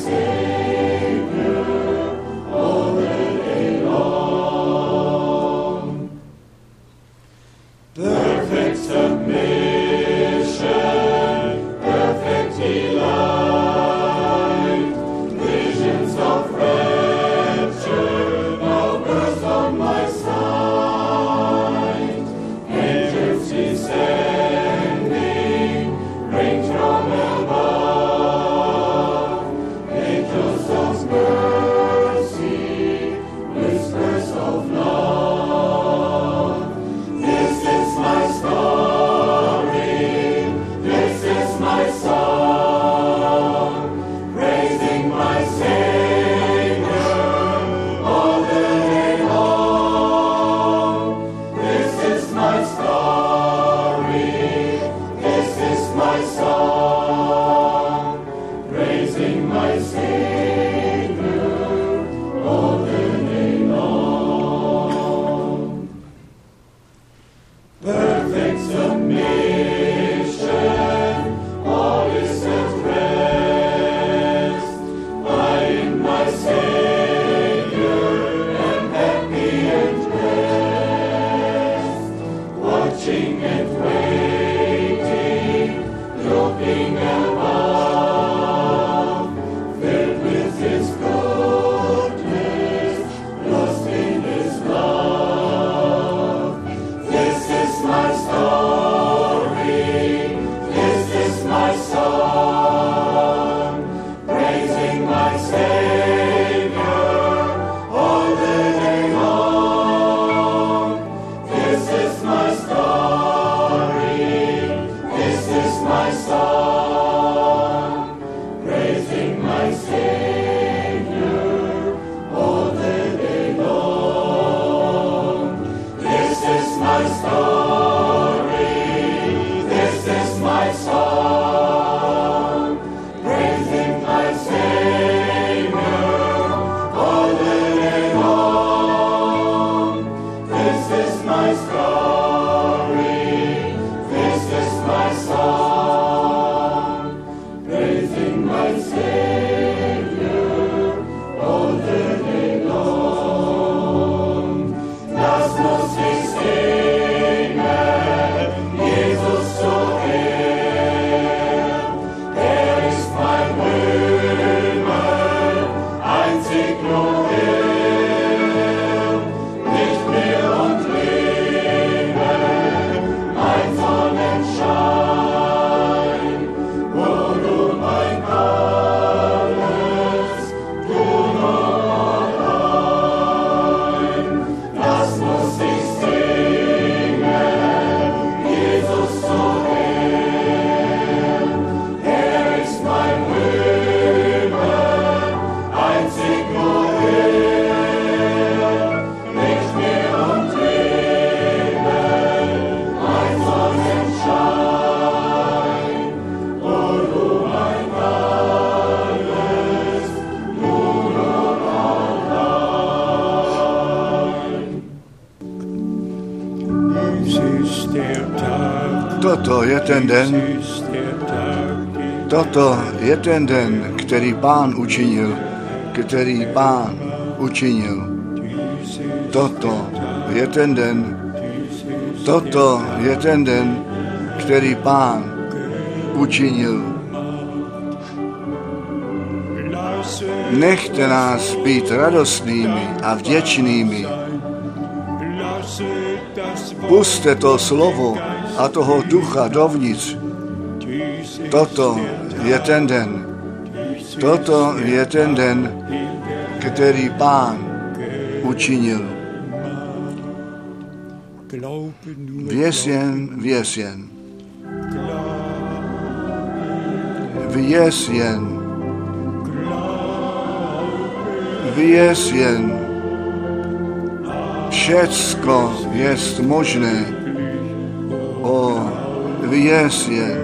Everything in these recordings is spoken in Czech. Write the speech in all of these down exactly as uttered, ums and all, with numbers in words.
Toto je ten den, toto je ten den, který Pán učinil, který Pán učinil. Toto je ten den, toto je ten den, který Pán učinil. Nechte nás být radostnými a vděčnými. Pusťte to slovo a toho ducha dovnitř. Toto je ten den. Toto je ten den, který Pán učinil. Věř jen, věř jen. Věř jen. Věř jen. Všecko jest možné. O, věř jen.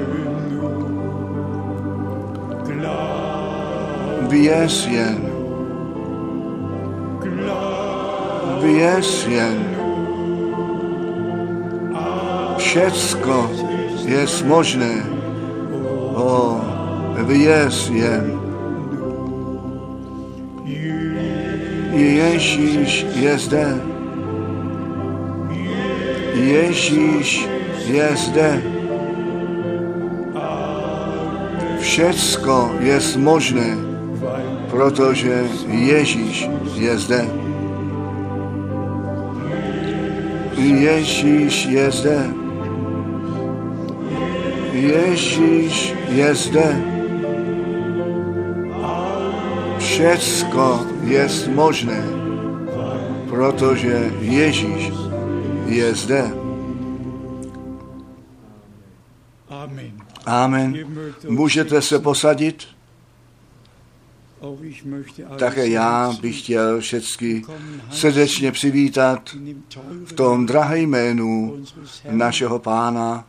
Věř jen. Věř jen. Všecko jest možné. O, věř jen. Ježíš je zde. Ježíš je zde. Všecko je možné, protože Ježíš je zde. Ježíš je zde. Ježíš je zde. Všecko je možné, protože Ježíš je zde. Amen. Můžete se posadit? Také já bych chtěl všechny srdečně přivítat v tom drahém jménu našeho Pána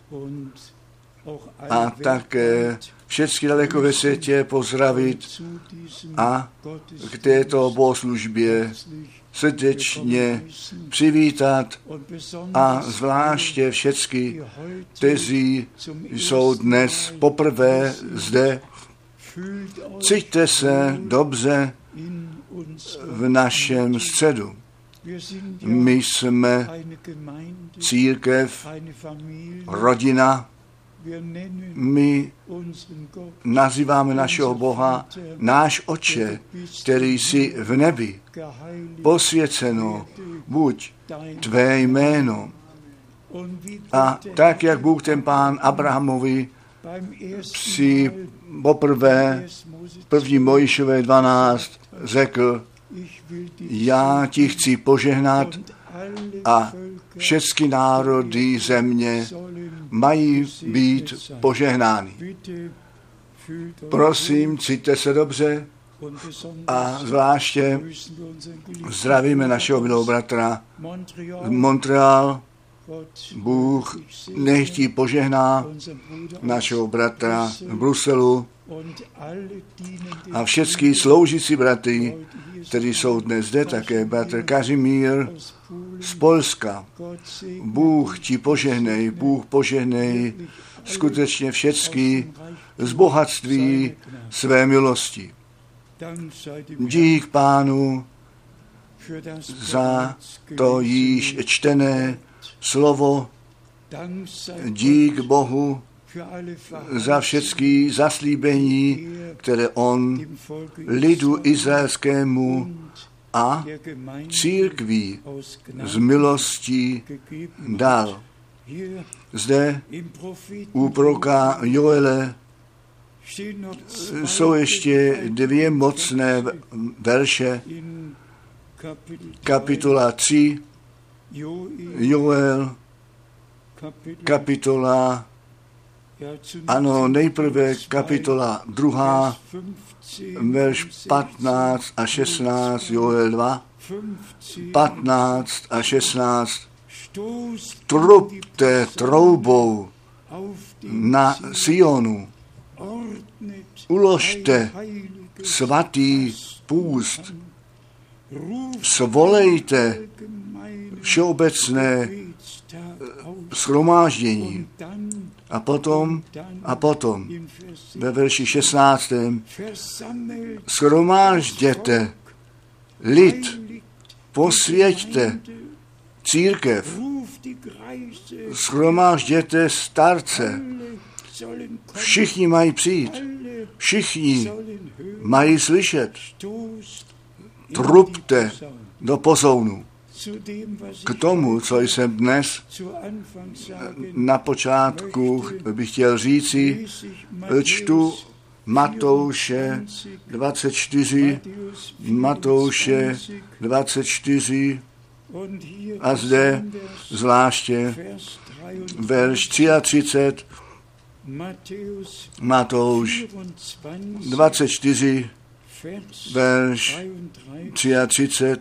a také všechny daleko ve světě pozdravit a k této bohoslužbě srdečně přivítat a zvláště všechny, kteří jsou dnes poprvé zde. Cíťte se dobře v našem středu. My jsme církev, rodina. My nazýváme našeho Boha náš Otče, který jsi v nebi. Posvěceno buď tvé jméno. A tak, jak Bůh ten Pán Abrahamovi při poprvé první Mojžíšové dvanáct řekl, já ti chci požehnat a všechny národy země mají být požehnány. Prosím, cíťte se dobře a zvláště zdravíme našeho milého bratra z Montreal. Bůh nechtí požehná našeho bratra v Bruselu a všechny sloužící bratry, kteří jsou dnes zde, také bratr Kazimír z Polska. Bůh ti požehnej, Bůh požehnej skutečně všechny z bohatství své milosti. Dík Pánu za to již čtené slovo, dík Bohu za všechny zaslíbení, které on lidu izraelskému a církví z milostí dal. Zde u proroka Joele jsou ještě dvě mocné verše. Kapitola tři, Joel, kapitola, ano, nejprve kapitola druhá, verš patnáct a šestnáct, Joel dva, patnáct a šestnáct. Trubte troubou na Sionu, uložte svatý půst, svolejte všeobecné shromáždění. A potom, a potom, ve verši šestnáctém shromážděte lid, posvěťte církev, shromážděte starce, všichni mají přijít, všichni mají slyšet, trubte do pozounu. K tomu, co jsem dnes na počátku bych chtěl říci, čtu Matouše dvacet čtyři, Matouše dvacet čtyři a zde zvláště verš třiatřicet, Matouš dvacet čtyři, verš třiatřicet.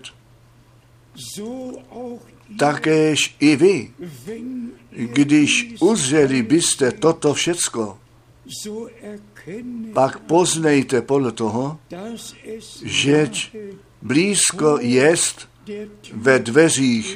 Takéž i vy, když uzřeli byste toto všecko, pak poznejte podle toho, že blízko jest ve dveřích.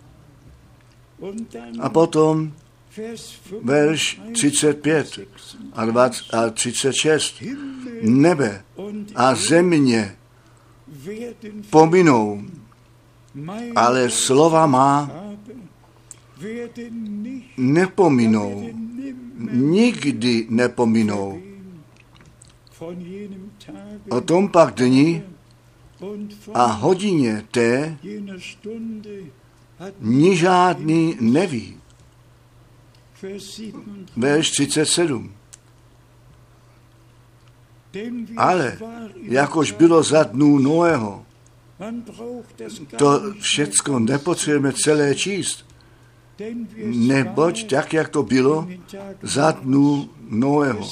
A potom verš třicet pět a třicet šest. Nebe a země pominou, ale slova má nepominou, nikdy nepominou. O tom pak dni a hodině té ni žádný neví. Verš třicet sedm. Ale jakož bylo za dnů Noého, to všecko nepotřebujeme celé číst, neboť tak, jak to bylo za dnů Noého,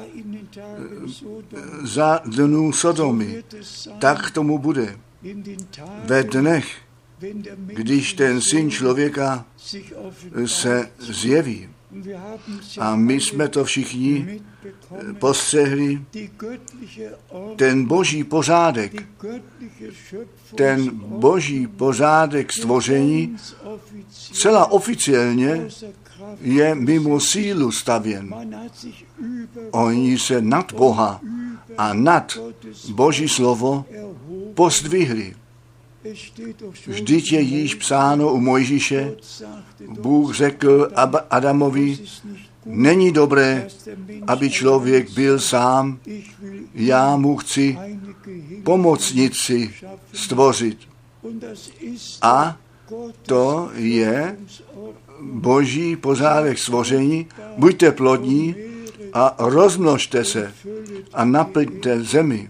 za dnů Sodomy, tak tomu bude ve dnech, když ten Syn člověka se zjeví. A my jsme to všichni postřehli, ten boží pořádek, ten boží pořádek stvoření celá oficiálně je mimo sílu stavěn. Oni se nad Boha a nad Boží slovo pozdvihli. Vždyť je již psáno u Mojžíše, Bůh řekl Adamovi, není dobré, aby člověk byl sám, já mu chci pomocnici stvořit. A to je boží pořádek stvoření, buďte plodní a rozmnožte se a naplňte zemi.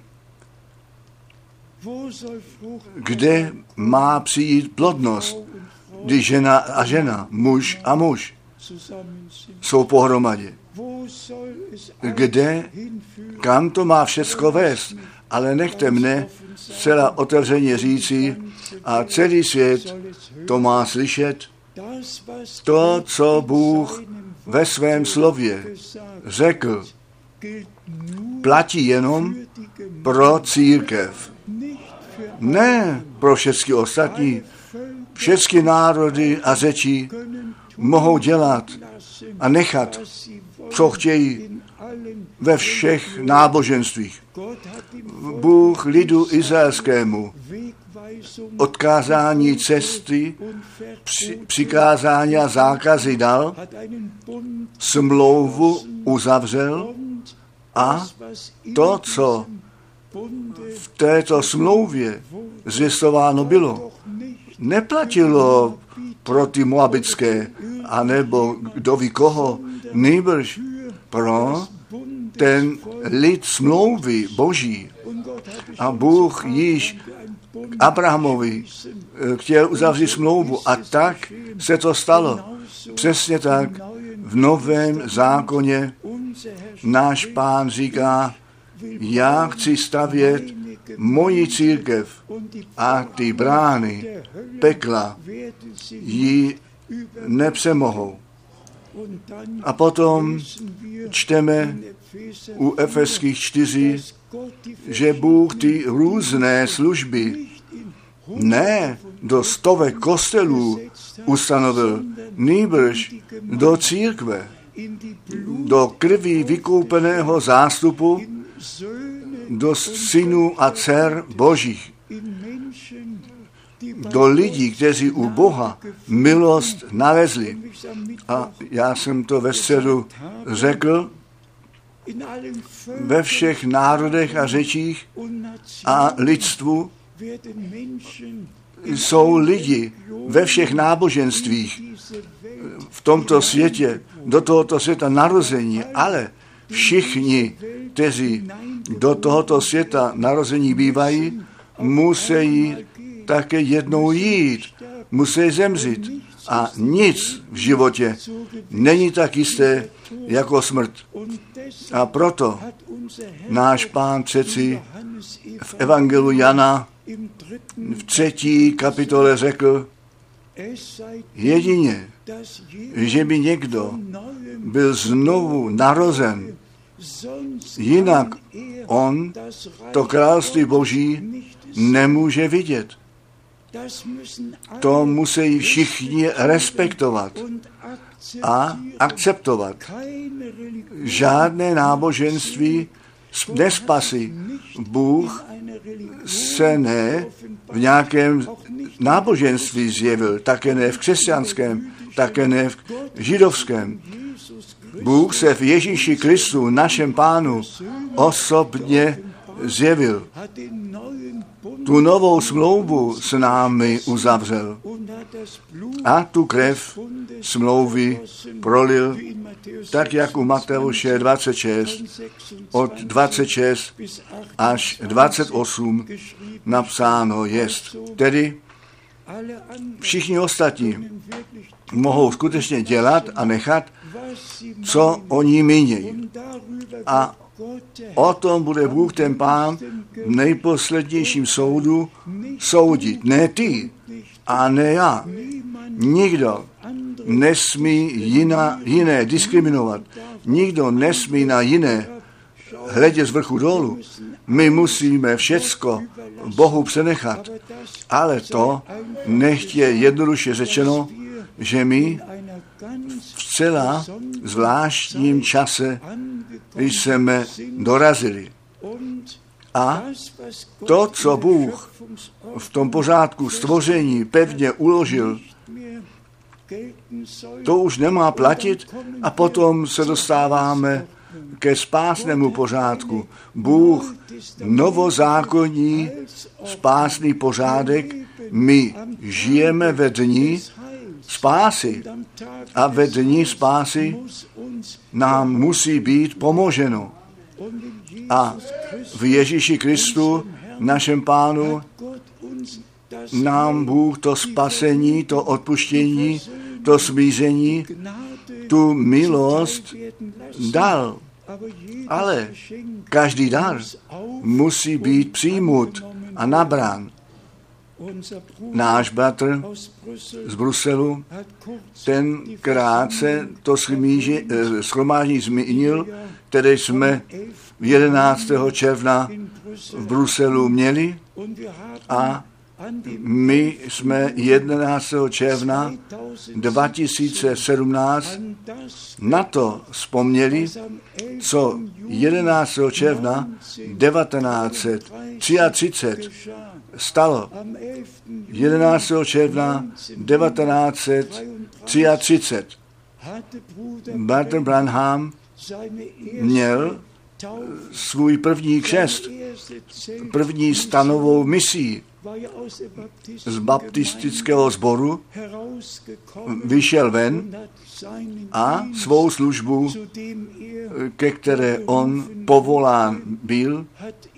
Kde má přijít plodnost, když žena a žena, muž a muž jsou pohromadě? Kde, kam to má všecko vést? Ale nechte mne zcela otevřeně říci a celý svět to má slyšet, to, co Bůh ve svém slově řekl, platí jenom pro církev. Ne pro všechny ostatní. Všechny národy a řeči mohou dělat a nechat, co chtějí ve všech náboženstvích. Bůh lidu izraelskému odkázání cesty, při, přikázání a zákazy dal, smlouvu uzavřel a to, co v této smlouvě zvěstováno bylo, neplatilo pro ty moabitské, anebo kdo ví koho, nýbrž pro ten lid smlouvy boží. A Bůh již k Abrahamovi chtěl uzavřít smlouvu a tak se to stalo. Přesně tak v Novém zákoně náš Pán říká, já chci stavět moji církev a ty brány pekla ji nepřemohou. A potom čteme u Efeských čtyři, že Bůh ty různé služby ne do stovek kostelů ustanovil, nýbrž do církve, do krví vykoupeného zástupu, do synů a dcer božích, do lidí, kteří u Boha milost nalezli. A já jsem to ve středu řekl, ve všech národech a řečích a lidstvu jsou lidi ve všech náboženstvích v tomto světě, do tohoto světa narození, ale všichni, kteří do tohoto světa narození bývají, musí také jednou jít, musí zemřít. A nic v životě není tak jisté jako smrt. A proto náš Pán přeci v Evangeliu Jana v třetí kapitole řekl, jedině, že by někdo byl znovu narozen, jinak on to království Boží nemůže vidět. To musí všichni respektovat a akceptovat. Žádné náboženství nespasí. Bůh se ne v nějakém náboženství zjevil, také ne v křesťanském, také ne v židovském. Bůh se v Ježíši Kristu, našem Pánu, osobně zjevil. Tu novou smlouvu s námi uzavřel a tu krev smlouvy prolil, tak jak u Mateuše dvacet šest, od dvacet šest až dvacet osm napsáno jest. Tedy všichni ostatní mohou skutečně dělat a nechat, co oni mínějí. A o tom bude Bůh, ten Pán, v nejposlednějším soudu soudit. Ne ty a ne já. Nikdo nesmí jiná, jiné diskriminovat. Nikdo nesmí na jiné hledět z vrchu dolů. My musíme všecko Bohu přenechat. Ale to nechtě jednoduše řečeno, že my v celá zvláštním čase jsme dorazili. A to, co Bůh v tom pořádku stvoření pevně uložil, to už nemá platit a potom se dostáváme ke spásnému pořádku. Bůh novozákonní spásný pořádek, my žijeme ve dni spásy a ve dni spásy nám musí být pomoženo. A v Ježíši Kristu, našem Pánu, nám Bůh to spasení, to odpuštění, to smíření, tu milost dal. Ale každý dar musí být přijmut a nabrán. Náš bratr z Bruselu, ten krátce to shromáždění zmínil, které jsme jedenáctého června v Bruselu měli a my jsme jedenáctého června dva tisíce sedmnáct na to vzpomněli, co jedenáctého června devatenáct set třiatřicet stalo. jedenáctého června devatenáct set třiatřicet Bratr Branham měl svůj první křest, první stanovou misí z baptistického sboru, vyšel ven a svou službu, ke které on povolán byl,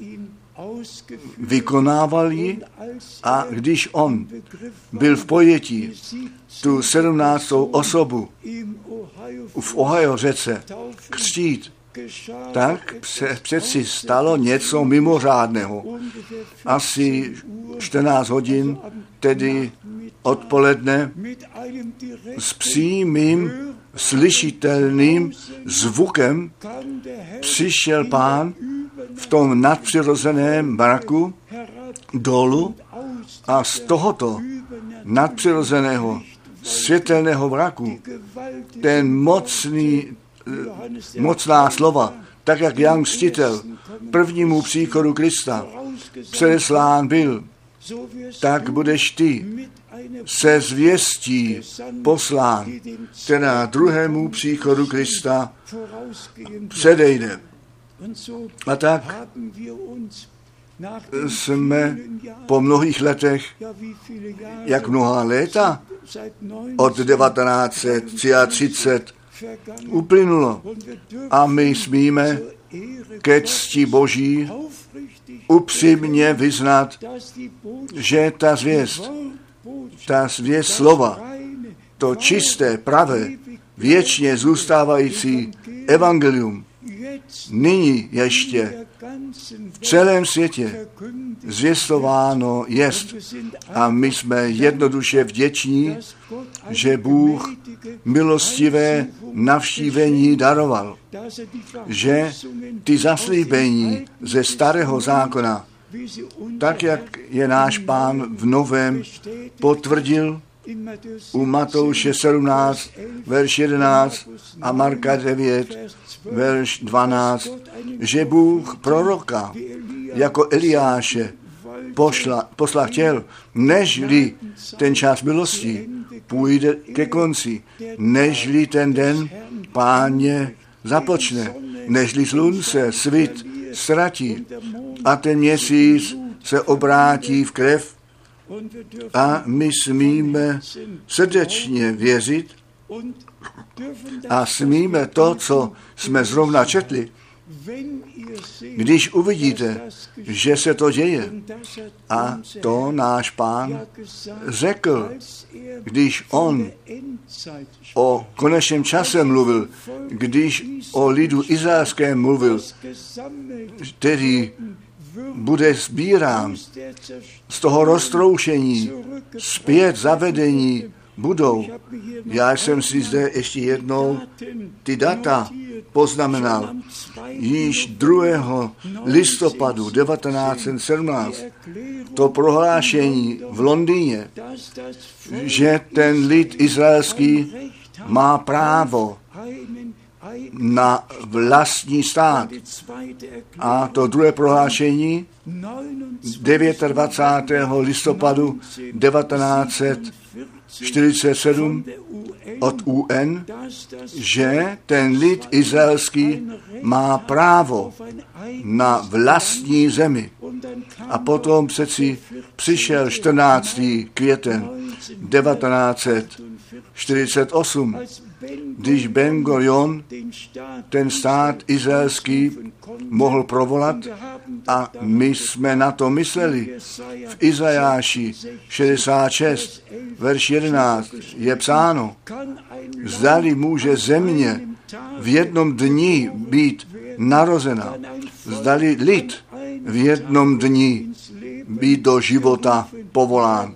vykonával ji a když on byl v pojetí tu sedmnáctou osobu v Ohio řece křtít, tak se přeci stalo něco mimořádného. Asi čtrnáct hodin, tedy odpoledne, s přímým slyšitelným zvukem přišel Pán v tom nadpřirozeném mraku dolů a z tohoto nadpřirozeného světelného mraku ten mocný, mocná slova, tak jak Jan Křtitel prvnímu příchodu Krista předeslán byl, tak budeš ty se zvěstí poslán, která druhému příchodu Krista předejde. A tak jsme po mnohých letech, jak mnoha léta, od devatenáct set třiatřicet uplynulo a my smíme ke cti Boží upřímně vyznat, že ta zvěst, ta zvěst slova, to čisté, pravé, věčně zůstávající evangelium, nyní ještě v celém světě zvěstováno jest. A my jsme jednoduše vděční, že Bůh milostivé navštívení daroval, že ty zaslíbení ze starého zákona, tak jak je náš Pán v novém potvrdil, u Matouše sedmnáct, verš jedenáct a Marka devět, verš dvanáct, že Bůh proroka jako Eliáše pošla, posla chtěl, nežli ten čas milosti půjde ke konci, nežli ten den Páně započne, nežli slunce svit ztratí a ten měsíc se obrátí v krev a my smíme srdečně věřit a smíme to, co jsme zrovna četli, když uvidíte, že se to děje. A to náš Pán řekl, když on o konečném čase mluvil, když o lidu izraelském mluvil, který bude sbírán z toho roztroušení, zpět zavedení budou. Já jsem si zde ještě jednou ty data poznamenal. Již druhého listopadu devatenáct set sedmnáct to prohlášení v Londýně, že ten lid izraelský má právo na vlastní stát. A to druhé prohlášení dvacátého devátého listopadu devatenáct set čtyřicet sedm od U N, že ten lid izraelský má právo na vlastní zemi. A potom přeci přišel čtrnáctého květen devatenáct set čtyřicet osm, když Ben Gurion ten stát izraelský mohl provolat a my jsme na to mysleli. V Izajáši šedesát šest, verš jedenáct je psáno, zdali může země v jednom dni být narozena, zdali lid v jednom dni být do života povolán.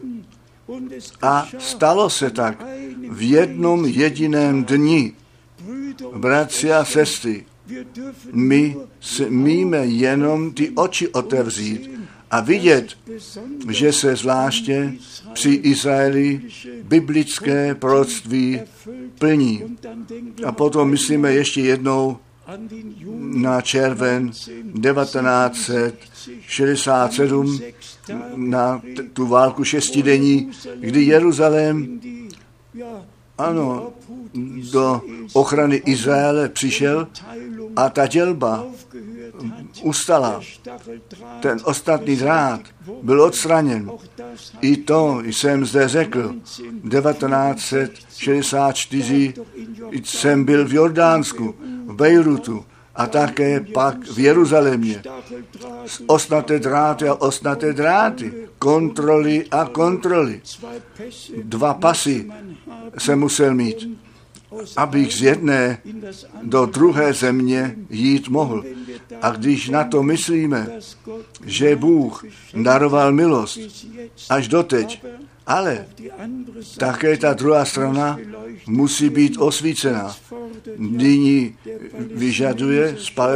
A stalo se tak v jednom jediném dni. Bratři a sestry, my smíme jenom ty oči otevřít a vidět, že se zvláště při Izraeli biblické proroctví plní. A potom myslíme ještě jednou na červen devatenáct set šedesát sedm, na tu válku šestidenní, kdy Jeruzalém, ano, do ochrany Izraele přišel a ta dělba ustala. Ten ostatní drát byl odstraněn. I to jsem zde řekl. devatenáct set šedesát čtyři jsem byl v Jordánsku, v Bejrutu a také pak v Jeruzalémě. Ostnaté dráty a ostnaté dráty, kontroly a kontroly. Dva pasy jsem musel mít, abych z jedné do druhé země jít mohl. A když na to myslíme, že Bůh daroval milost až doteď, ale také ta druhá strana musí být osvícena. Nyní vyžaduje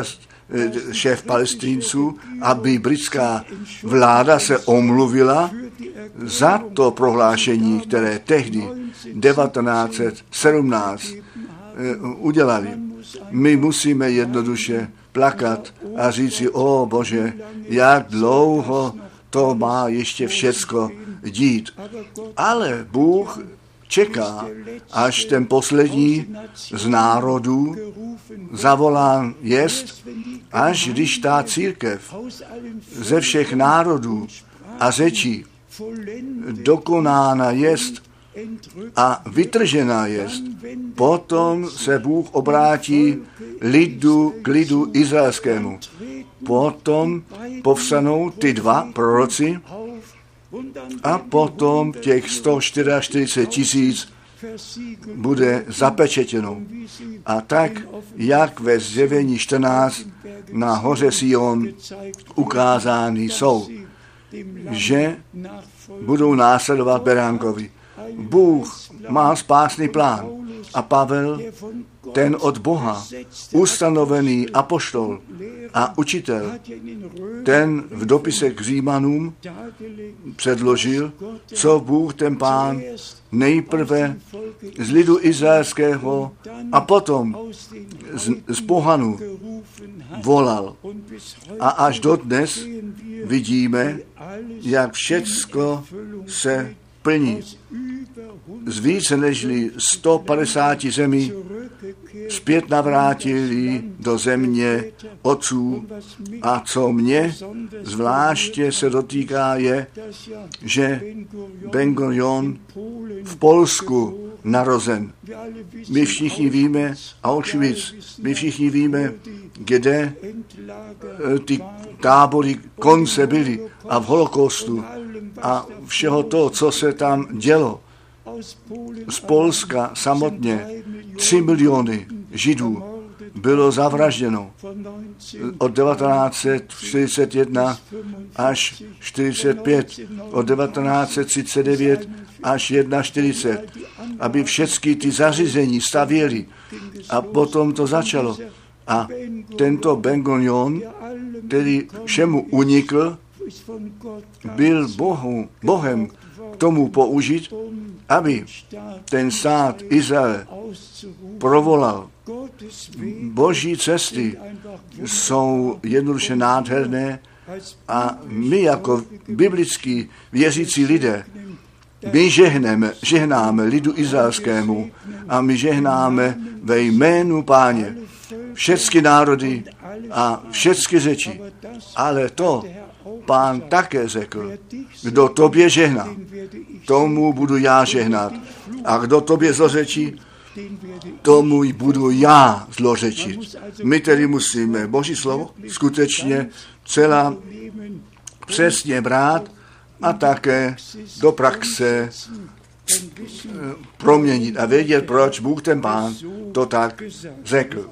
šéf Palestinců, aby britská vláda se omluvila za to prohlášení, které tehdy devatenáct set sedmnáct udělali. My musíme jednoduše plakat a říci, o Bože, jak dlouho to má ještě všecko dít. Ale Bůh čeká, až ten poslední z národů zavolán jest, až když ta církev ze všech národů a řečí dokonána jest a vytržená jest, potom se Bůh obrátí lidu, k lidu izraelskému. Potom povstanou ty dva proroci a potom těch sto čtyřicet čtyři tisíc bude zapečetěno. A tak, jak ve Zjevení čtrnáct na hoře Sion ukázány jsou, že budou následovat beránkovi. Bůh má spásný plán a Pavel, ten od Boha ustanovený apoštol, A učitel, ten v dopise k Římanům předložil, co Bůh ten Pán nejprve z lidu izraelského a potom z, z pohanů volal. A až dodnes vidíme, jak všecko se plní. Z více než sto padesáti zemí zpět navrátili do země otců. A co mě zvláště se dotýká je, že Ben-Gurion v Polsku narozen. My všichni víme, Auschwitz, my všichni víme, kde ty tábory konce byly a v holokaustu a všeho toho, co se tam dělo. Z Polska samotně tři miliony Židů bylo zavražděno od devatenáct set čtyřicet jedna až čtyřicet pět, od devatenáct set třicet devět až čtyřicet jedna, aby všechny ty zařízení stavěli. A potom to začalo. A tento Ben-Gurion, který všemu unikl, byl Bohu, Bohem k tomu použit, aby ten stát Izrael provolal. Boží cesty jsou jednoduše nádherné a my jako biblický věřící lidé, my žehneme, žehnáme lidu izraelskému a my žehnáme ve jménu Páně všechny národy a všechny řeči. Ale to Pán také řekl, kdo tobě žehná, tomu budu já žehnat. A kdo tobě zlořečí, tomu budu já zlořečit. My tedy musíme Boží slovo skutečně celá přesně brát a také do praxe proměnit a vědět, proč Bůh ten Pán to tak řekl.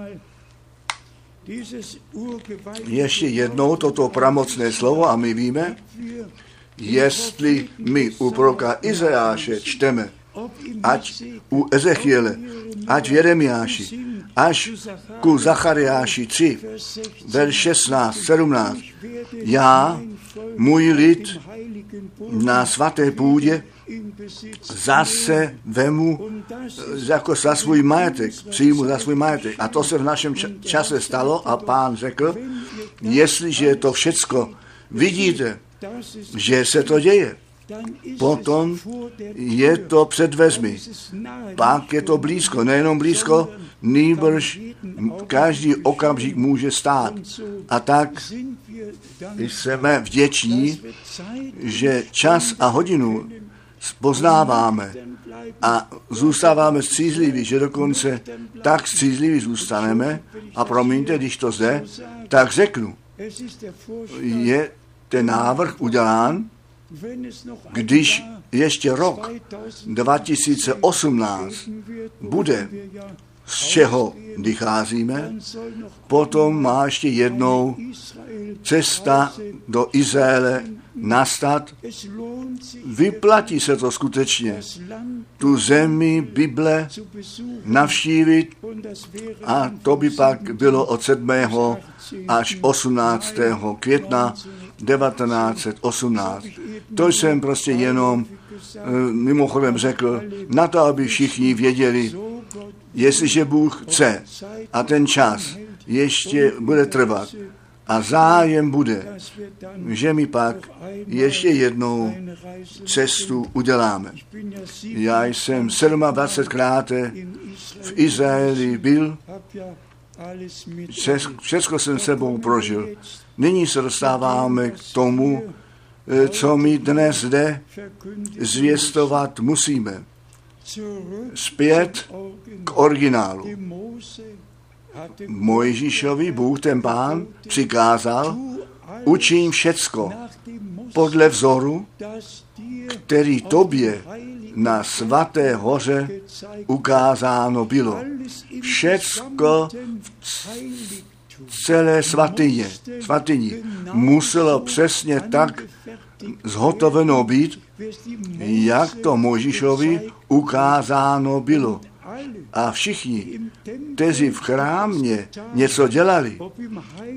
Ještě jednou toto pramocné slovo a my víme, jestli my u proroka Izajáše čteme, ať u Ezechiele, ať v Jeremiáši, až ku Zachariáši tři, verš šestnáct, sedmnáct. Já, můj lid na svaté půdě, zase vemu jako za svůj majetek, přijmu za svůj majetek. A to se v našem čase stalo a Pán řekl, jestliže to všecko vidíte, že se to děje, potom je to před dveřmi. Pak je to blízko, nejenom blízko, nýbrž každý okamžik může stát. A tak jsme vděční, že čas a hodinu poznáváme a zůstáváme střízliví, že dokonce tak střízliví zůstaneme. A promiňte, když to zde, tak řeknu, je ten návrh udělán, když ještě rok dva tisíce osmnáct bude, z čeho vycházíme, potom má ještě jednou cesta do Izraele nastat. Vyplatí se to skutečně. Tu zemi Bible navštívit a to by pak bylo od sedmého až osmnáctého května devatenáct set osmnáct. To jsem prostě jenom mimochodem řekl, na to, aby všichni věděli, jestliže Bůh chce a ten čas ještě bude trvat a zájem bude, že my pak ještě jednou cestu uděláme. Já jsem sedmadvacetkrát v Izraeli byl, všechno jsem sebou prožil. Nyní se dostáváme k tomu, co my dnes zde zvěstovat musíme. Zpět k originálu. Mojžíšovi Bůh ten Pán přikázal, učím všecko podle vzoru, který tobě na svaté hoře ukázáno bylo. Všecko v celé svatyně, svatyni muselo přesně tak zhotoveno být, jak to Mojžíšovi ukázáno bylo. A všichni, kteří v chrámě něco dělali,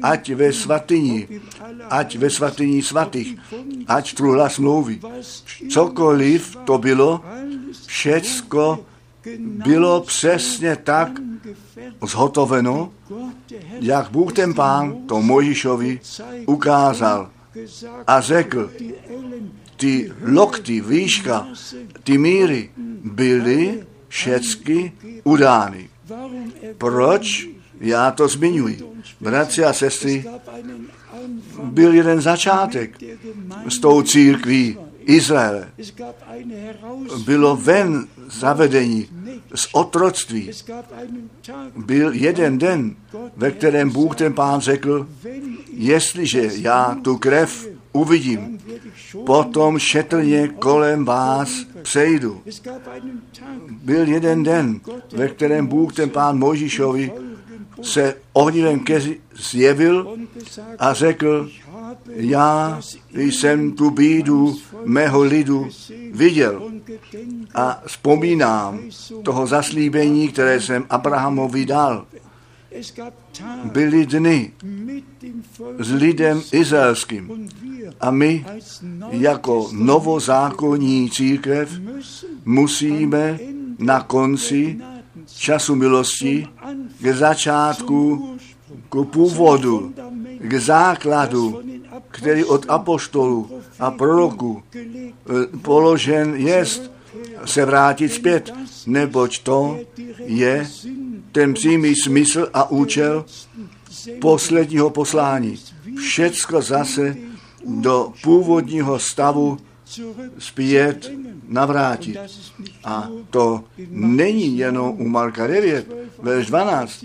ať ve svatyni, ať ve svatyni svatých, ať truhla smlouvy. Cokoliv to bylo, všecko bylo přesně tak zhotoveno, jak Bůh ten Pán to Mojžíšovi ukázal a řekl, ty lokty, výška, ty míry byly všecky udány. Proč já to zmiňuji? Bratři a sestry, byl jeden začátek s tou církví Izraele. Bylo ven zavedení z otroctví. Byl jeden den, ve kterém Bůh ten Pán řekl, jestliže já tu krev uvidím, potom šetrně kolem vás přejdu. Byl jeden den, ve kterém Bůh ten Pán Mojžíšovi se ohnivém keři zjevil a řekl, já jsem tu bídu mého lidu viděl a vzpomínám toho zaslíbení, které jsem Abrahamovi dal. Byly dny s lidem izraelským a my jako novozákonní církev musíme na konci času milosti k začátku, k původu, k základu, který od apoštolů a proroků položen jest, se vrátit zpět, neboť to je ten přímý smysl a účel posledního poslání. Všecko zase do původního stavu zpět navrátit. A to není jenom u Marka devět, verš dvanáct.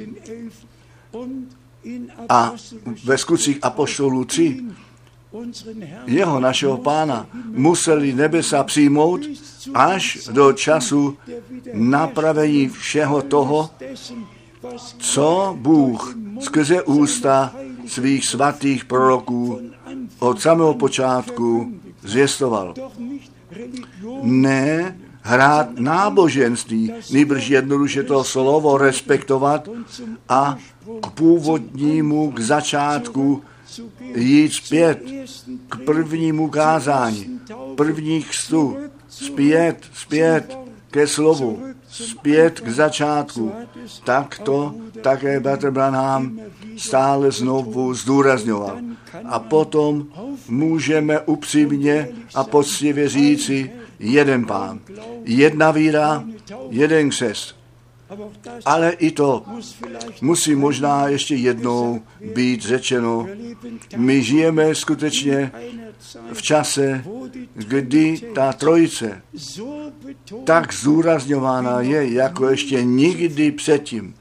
A ve skutcích apoštolů tři jeho našeho Pána museli nebesa přijmout až do času napravení všeho toho, co Bůh skrze ústa svých svatých proroků od samého počátku zvěstoval. Ne hrát náboženství, nýbrž jednoduše to slovo respektovat a k původnímu, k začátku jít zpět, k prvnímu kázání, prvních stu, zpět, zpět ke slovu, zpět k začátku. Tak to také bratr Branham stále znovu zdůrazňoval. A potom můžeme upřímně a poctivě říci jeden Pán, jedna víra, jeden křest. Ale i to musí možná ještě jednou být řečeno. My žijeme skutečně v čase, kdy ta trojice tak zdůrazňována je, jako ještě nikdy předtím.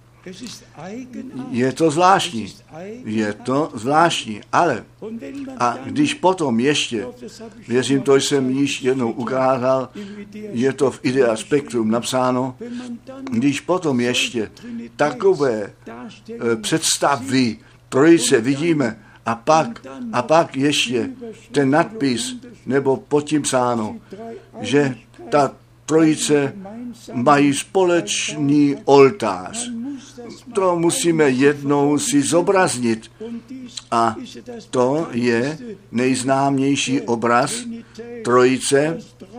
Je to zvláštní. Je to zvláštní, ale a když potom ještě, věřím, to jsem již jednou ukázal, je to v Idea Spectrum napsáno, když potom ještě takové e, představy trojice vidíme a pak, a pak ještě ten nadpis, nebo pod tím psáno, že ta trojice mají společný oltář. To musíme jednou si zobraznit. A to je nejznámější obraz trojice,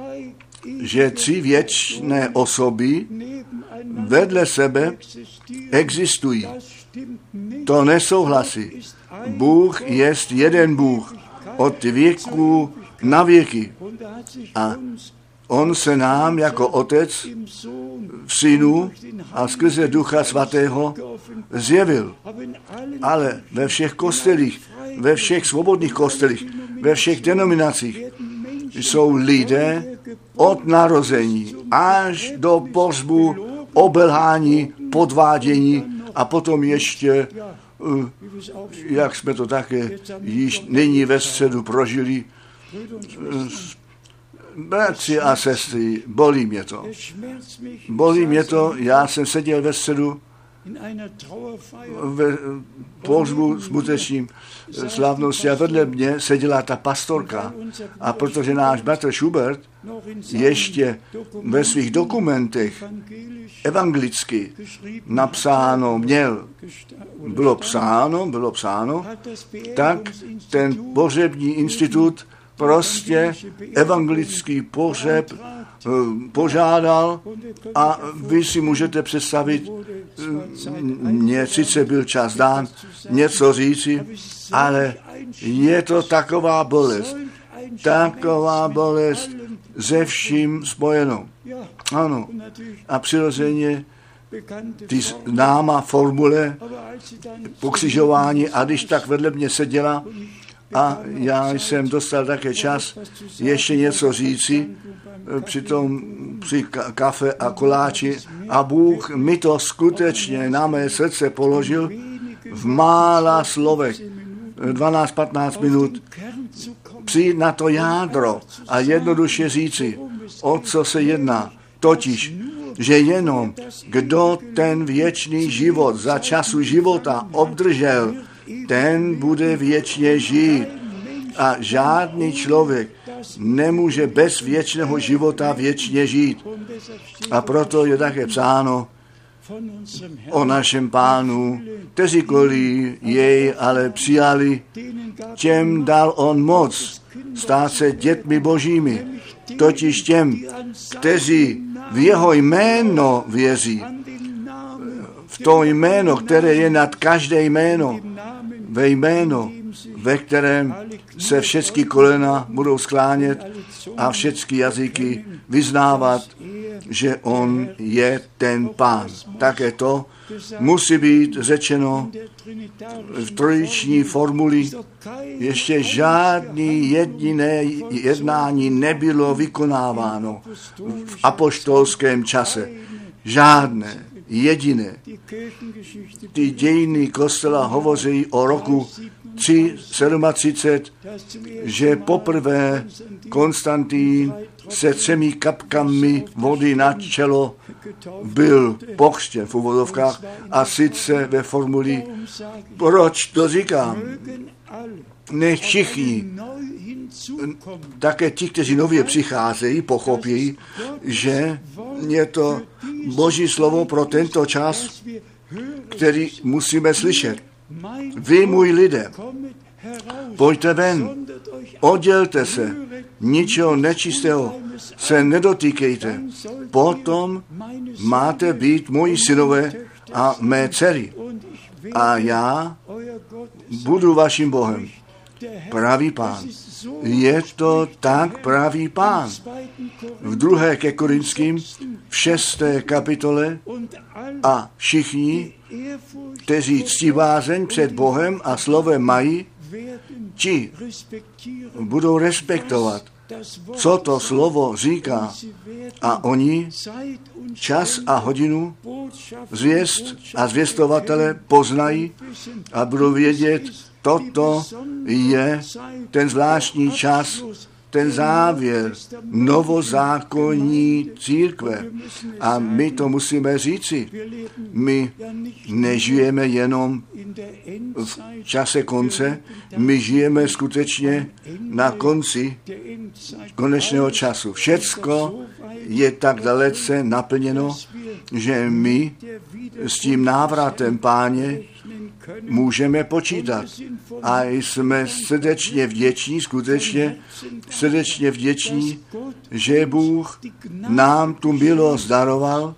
že tři věčné osoby vedle sebe existují. To nesouhlasí. Bůh jest jeden Bůh od věku na věky. A on se nám jako otec v synu a skrze Ducha Svatého zjevil. Ale ve všech kostelích, ve všech svobodných kostelích, ve všech denominacích jsou lidé od narození až do pohřbu, obelhání, podvádění a potom ještě, jak jsme to také již nyní ve středu prožili, bratři a sestry, bolí mě to. Bolí mě to, já jsem seděl ve středu v pohřbu skutečným slavnosti a vedle mě seděla ta pastorka. A protože náš bratr Schubert ještě ve svých dokumentech evangelicky napsáno měl, bylo psáno, bylo psáno, tak ten pohřební institut prostě evangelický pohřeb požádal a vy si můžete představit, mně sice byl čas dán něco říci, ale je to taková bolest, taková bolest ze vším spojenou. Ano, a přirozeně ty známá formule pokřižování, a když tak vedle mě seděla, a já jsem dostal také čas ještě něco říci, přitom při kafe a koláči, a Bůh mi to skutečně na mé srdce položil v mála slovech, dvanáct patnáct minut, přijít na to jádro a jednoduše říci, o co se jedná. Totiž, že jenom kdo ten věčný život za času života obdržel, ten bude věčně žít. A žádný člověk nemůže bez věčného života věčně žít. A proto je také psáno o našem Pánu, kteří kolí jej ale přijali, těm dal on moc stát se dětmi božími, totiž těm, kteří v jeho jméno věří. V to jméno, které je nad každé jméno, ve jméno, ve kterém se všechny kolena budou sklánět a všechny jazyky vyznávat, že on je ten Pán. Také to musí být řečeno v trojiční formuli. Ještě žádný jediné jednání nebylo vykonáváno v apoštolském čase. Žádné. Jediné. Ty dějiny kostela hovoří o roku tři třicet sedm, že poprvé Konstantín se třemi kapkami vody na čelo byl pokřtěn v uvozovkách, a sice ve formuli, proč to říkám? Nech všichni, také ti, kteří nově přicházejí, pochopí, že je to Boží slovo pro tento čas, který musíme slyšet. Vy, můj lidé, pojďte ven, oddělte se, ničeho nečistého se nedotýkejte. Potom máte být moji synové a mé dcery. A já budu vaším Bohem. Pravý Pán. Je to tak, pravý Pán. V druhé ke Korinským, v šesté kapitole, a všichni, kteří ctivázeň před Bohem a slovem mají, ti budou respektovat, co to slovo říká. A oni čas a hodinu zvěst a zvěstovatele poznají a budou vědět, toto je ten zvláštní čas, ten závěr novozákonní církve. A my to musíme říci. My nežijeme jenom v čase konce, my žijeme skutečně na konci konečného času. Všecko je tak dalece naplněno, že my s tím návratem Páně můžeme počítat. A jsme srdečně vděční, skutečně srdečně vděční, že Bůh nám tu milost daroval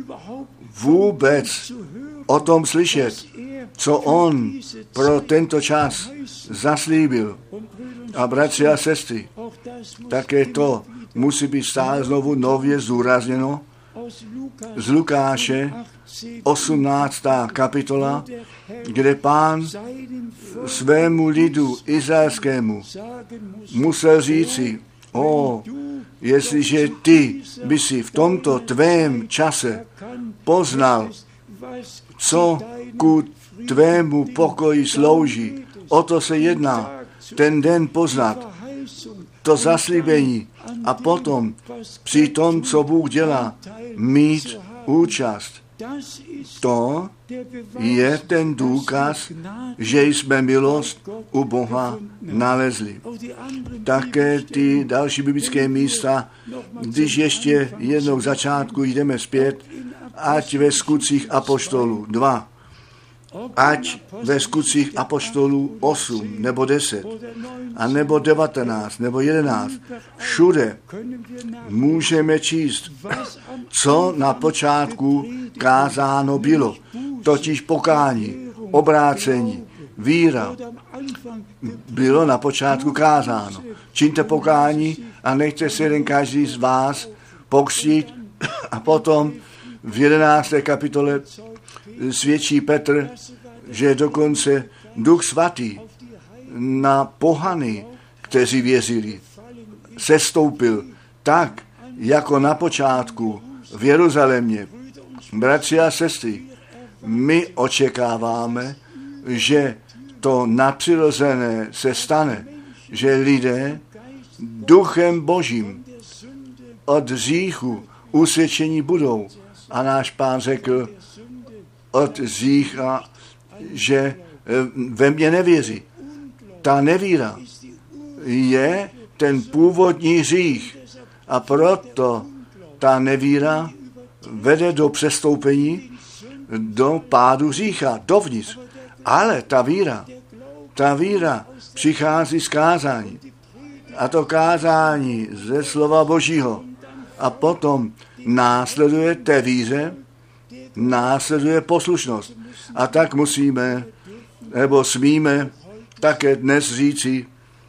vůbec o tom slyšet, co on pro tento čas zaslíbil. A bratři a sestry, také to musí být stále znovu nově zdůrazněno z Lukáše, osmnáctá kapitola, kde Pán svému lidu izraelskému musel říci, o, jestliže ty by si v tomto tvém čase poznal, co ku tvému pokoji slouží, o to se jedná, ten den poznat, to zaslíbení a potom při tom, co Bůh dělá, mít účast. To je ten důkaz, že jsme milost u Boha nalezli. Také ty další biblické místa, když ještě jednou k začátku jdeme zpět, ať ve Skutcích apoštolů dva, ať ve Skutcích apoštolů osm nebo deset, a nebo devatenáct nebo jedenáct, všude můžeme číst, co na počátku kázáno bylo, totiž pokání, obrácení, víra bylo na počátku kázáno. Čiňte pokání a nechte se jeden každý z vás pokřtít a potom v jedenácté kapitole svědčí Petr, že dokonce Duch Svatý na pohany, kteří věřili, sestoupil tak, jako na počátku v Jeruzalémě. Bratři a sestry, my očekáváme, že to nadpřirozené se stane, že lidé duchem Božím od hříchu usvědčení budou. A náš Pán řekl od hřícha, že ve mně nevěří. Ta nevíra je ten původní hřích a proto ta nevíra vede do přestoupení, do pádu hřícha, dovnitř. Ale ta víra, ta víra přichází z kázání. A to kázání ze slova Božího. A potom následuje té víře, následuje poslušnost. A tak musíme, nebo smíme také dnes říci,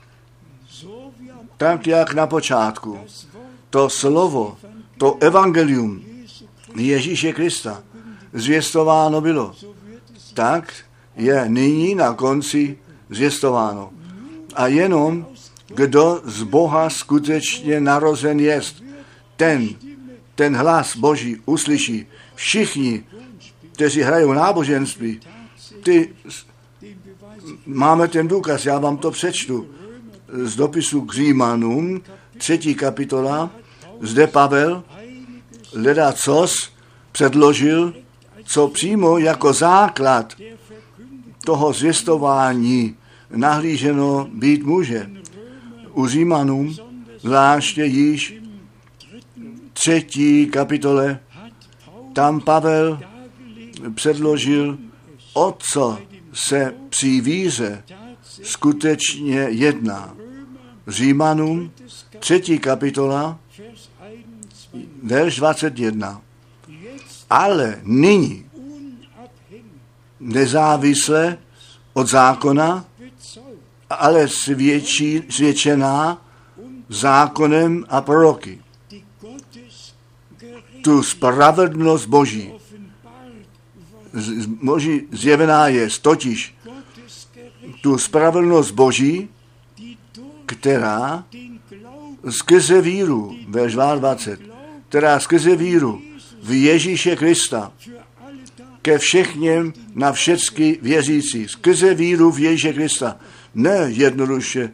tak jak na počátku, to slovo, to evangelium Ježíše Krista zvěstováno bylo, tak je nyní na konci zvěstováno. A jenom kdo z Boha skutečně narozen jest, ten, ten hlas Boží uslyší. Všichni, kteří hrajou náboženství, ty, máme ten důkaz, já vám to přečtu z dopisu k Římanům, třetí kapitola, zde Pavel ledacos předložil, co přímo jako základ toho zvěstování nahlíženo být může. U Římanům, zvláště již třetí kapitole, tam Pavel předložil, o co se při víře skutečně jedná. Římanům, třetí kapitola, verš dvacet jedna. Ale nyní, nezávisle od zákona, ale svědčí, svědčená zákonem a proroky. Tu spravedlnost Boží, z, Boží zjevená je, totiž tu spravedlnost Boží, která skrze víru, verš dvacet dva, která skrze víru v Ježíše Krista ke všechněm na všecky věřící, skrze víru v Ježíše Krista, ne jednoduše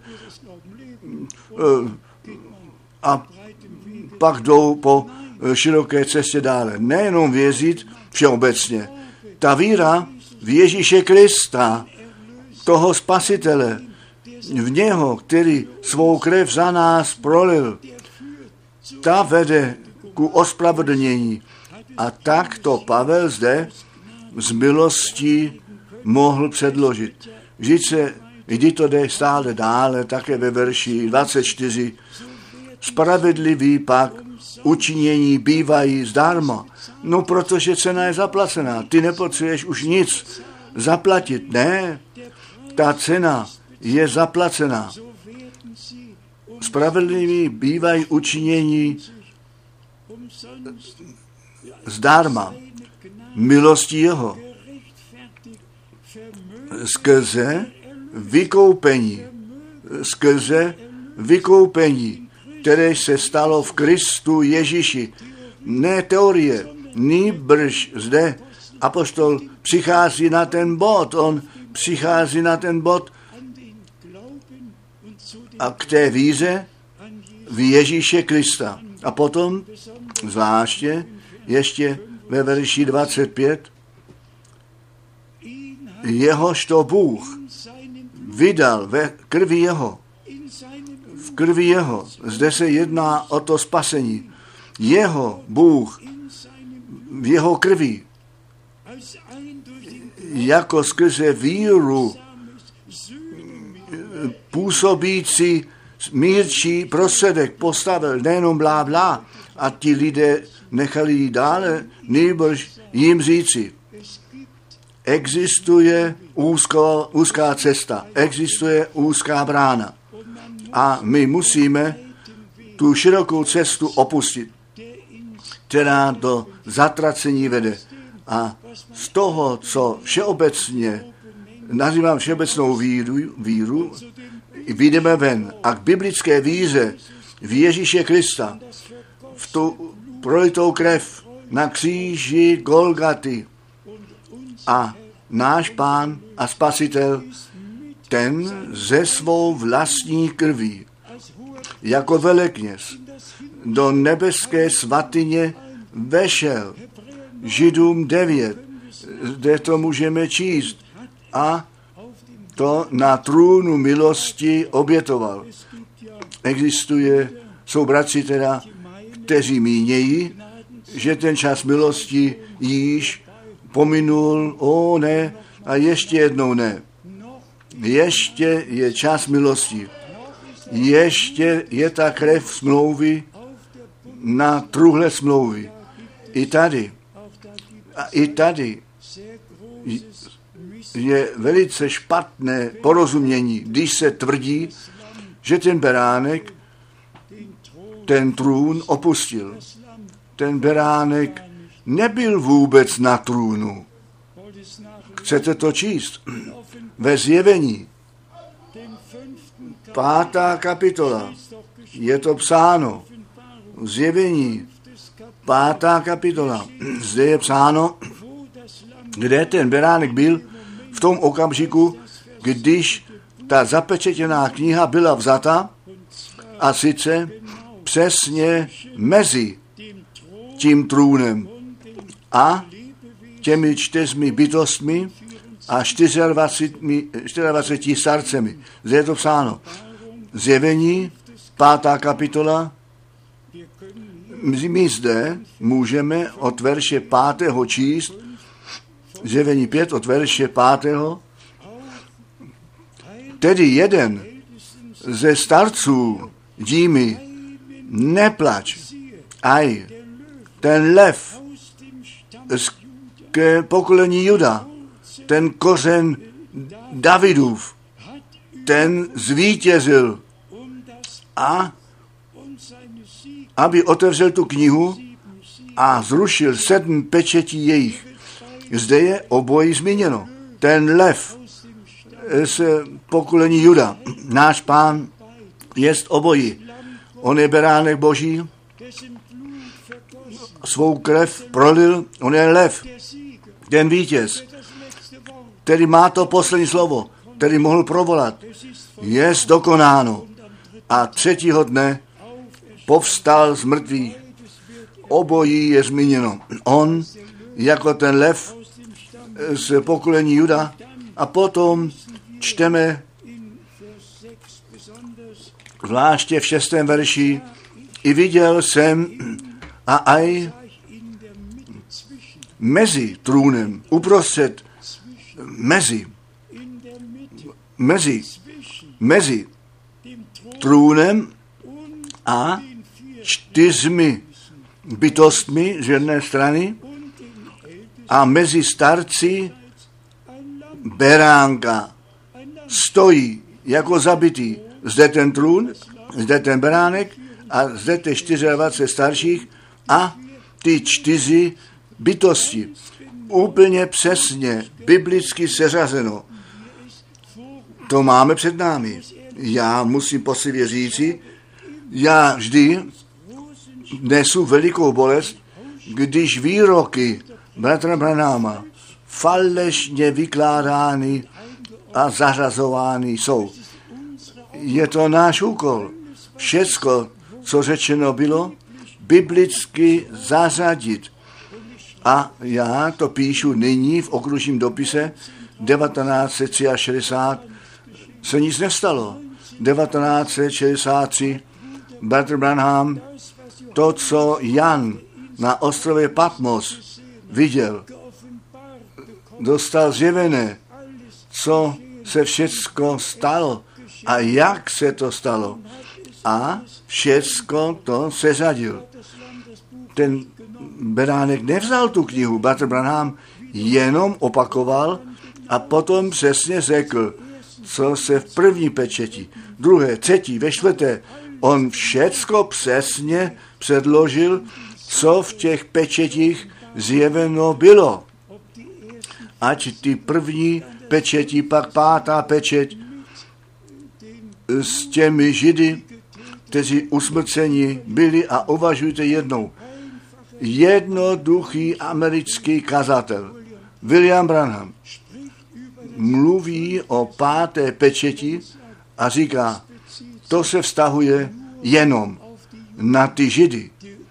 a pak jdou po široké cestě dále. Nejenom věřit všeobecně. Ta víra v Ježíše Krista, toho Spasitele, v něho, který svou krev za nás prolil, ta vede ku ospravedlnění. A tak to Pavel zde z milostí mohl předložit. Vždyť se, kdy to jde stále dále, také ve verši dvacet čtyři, spravedliví pak učinění bývají zdarma. No, protože cena je zaplacená. Ty nepotřebuješ už nic zaplatit. Ne, ta cena je zaplacená. Spravedliví bývají učinění zdarma. Milostí jeho. Skrze vykoupení. Skrze vykoupení, které se stalo v Kristu Ježíši. Ne teorie, nýbrž zde apoštol přichází na ten bod, on přichází na ten bod a k té víře v Ježíše Krista. A potom zvláště ještě ve verši dvacet pět, jehožto Bůh vydal ve krvi jeho. V krvi jeho. Zde se jedná o to spasení. Jeho Bůh v jeho krvi. Jako skrze víru působící mírčí prostředek postavil, nejenom blá, blá, a ti lidé nechali jít dále, nýbrž jim říci, existuje úzko, úzká cesta, existuje úzká brána a my musíme tu širokou cestu opustit, která do zatracení vede. A z toho, co všeobecně nazývám všeobecnou víru, víru vyjdeme ven a k biblické víře v Ježíše Krista, v tu prolitou krev na kříži Golgaty a náš Pán a Spasitel, ten ze svou vlastní krví jako velekněz do nebeské svatyně vešel. Židům devět, zde to můžeme číst, a to na trůnu milosti obětoval. Existuje, jsou bratři teda, kteří mínějí, že ten čas milosti již pominul, o ne, a ještě jednou ne. Ještě je čas milosti. Ještě je ta krev smlouvy na truhle smlouvy. I tady. A i tady je velice špatné porozumění, když se tvrdí, že ten beránek ten trůn opustil. Ten beránek nebyl vůbec na trůnu. Chcete to číst? Ve Zjevení. Pátá kapitola. Je to psáno. Zjevení. Pátá kapitola. Zde je psáno, kde ten beránek byl v tom okamžiku, když ta zapečetěná kniha byla vzata, a sice přesně mezi tím trůnem a těmi čtyřmi bytostmi a dvaceti čtyřmi starcemi. Zde je to psáno. Zjevení, pátá kapitola. My zde můžeme od verše pátého číst, Zjevení pět od verše pátého. Tedy jeden ze starců dímy, neplač, aj, ten lev z k pokolení Juda, ten kořen Davidův, ten zvítězil a aby otevřel tu knihu a zrušil sedm pečetí jejich. Zde je obojí zmíněno. Ten lev z pokolení Juda, náš Pán, jest obojí. On je beránek Boží, svou krev prolil, on je lev, ten vítěz, který má to poslední slovo, který mohl provolat. Jest dokonáno. A třetího dne povstal z mrtvých. Obojí je zmíněno. On jako ten lev z pokolení Juda a potom čteme zvláště v šestém verši i viděl jsem a aj mezi trůnem, uprostřed, mezi, mezi, mezi trůnem a čtyřmi bytostmi z jedné strany a mezi starci beránka stojí jako zabitý. Zde ten trůn, zde ten beránek a zde ty dvacet čtyři starších a ty čtyři bytosti. Úplně přesně, biblicky seřazeno. To máme před námi. Já musím posivě říci, já vždy nesu velikou bolest, když výroky bratra Branáma falešně vykládány a zařazovány jsou. Je to náš úkol. Všecko, co řečeno bylo, biblicky zařadit. A já to píšu nyní v okružním dopise devatenáct set šedesát tři se nic nestalo. devatenáct set šedesát tři Brother Branham to, co Jan na ostrově Patmos viděl, dostal zjevené, co se všecko stalo a jak se to stalo. A všecko to seřadil. Ten beránek nevzal tu knihu, Brother Branham jenom opakoval a potom přesně řekl, co se v první pečeti, druhé, třetí, ve čtvrté, on všecko přesně předložil, co v těch pečetích zjeveno bylo. Ať ty první pečeti, pak pátá pečeť s těmi Židy, kteří usmrceni byli, a uvažujte jednou. Jednoduchý americký kazatel William Branham mluví o páté pečeti a říká, to se vztahuje jenom na ty Židy,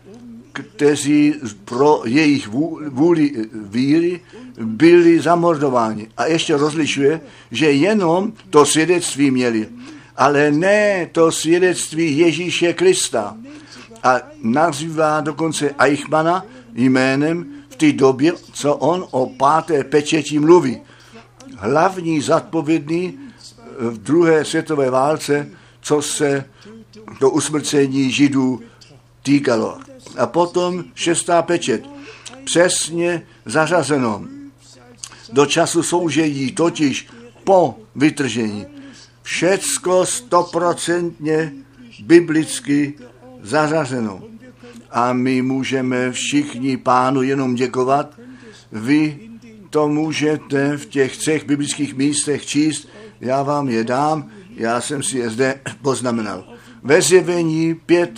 kteří pro jejich vůli víry byli zamordováni. A ještě rozlišuje, že jenom to svědectví měli, ale ne to svědectví Ježíše Krista. A nazývá dokonce Eichmana jménem v té době, co on o páté pečeti mluví. Hlavní zodpovědný v druhé světové válce, co se do usmrcení Židů týkalo. A potom šestá pečet, přesně zařazeno do času soužení, totiž po vytržení. Všecko stoprocentně biblicky zařazeno. A my můžeme všichni Pánu jenom děkovat. Vy to můžete v těch třech biblických místech číst, já vám je dám, já jsem si je zde poznamenal. Ve Zjevení pět,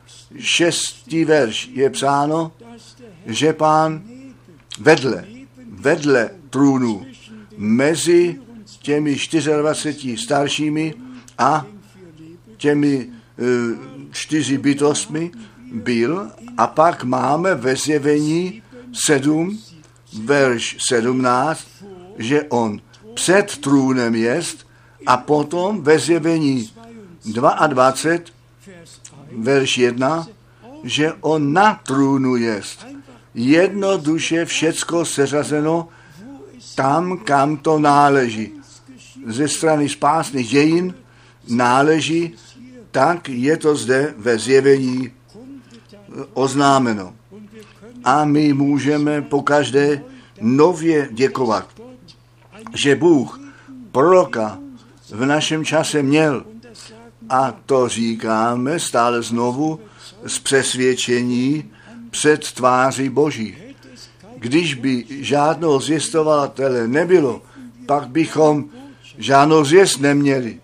šestý verš je psáno, že Pán vedle, vedle trůnu, mezi těmi dvaceti čtyřmi staršími a těmi uh, čtyři bytostmi byl, a pak máme ve Zjevení sedm, verš sedmnáct, že on před trůnem jest, a potom ve Zjevení dvacet dva, verš jedna, že on na trůnu jest. Jednoduše všecko seřazeno tam, kam to náleží. Ze strany spásných dějin náleží, tak je to zde ve Zjevení oznámeno. A my můžeme pokaždé nově děkovat, že Bůh proroka v našem čase měl. A to říkáme stále znovu z přesvědčení před tváří Boží. Když by žádného zvěstovatele nebylo, pak bychom žádnou zvěst neměli.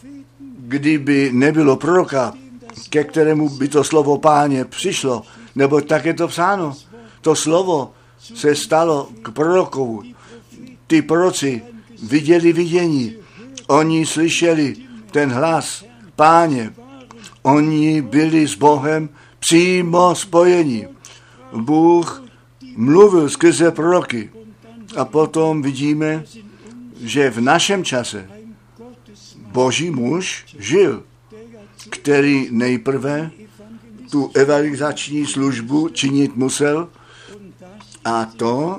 Kdyby nebylo proroka, ke kterému by to slovo Páně přišlo, nebo tak je to psáno. To slovo se stalo k prorokovu. Ty proroci viděli vidění. Oni slyšeli ten hlas Páně. Oni byli s Bohem přímo spojení. Bůh mluvil skrze proroky. A potom vidíme, že v našem čase Boží muž žil, který nejprve tu evangelizační službu činit musel, a to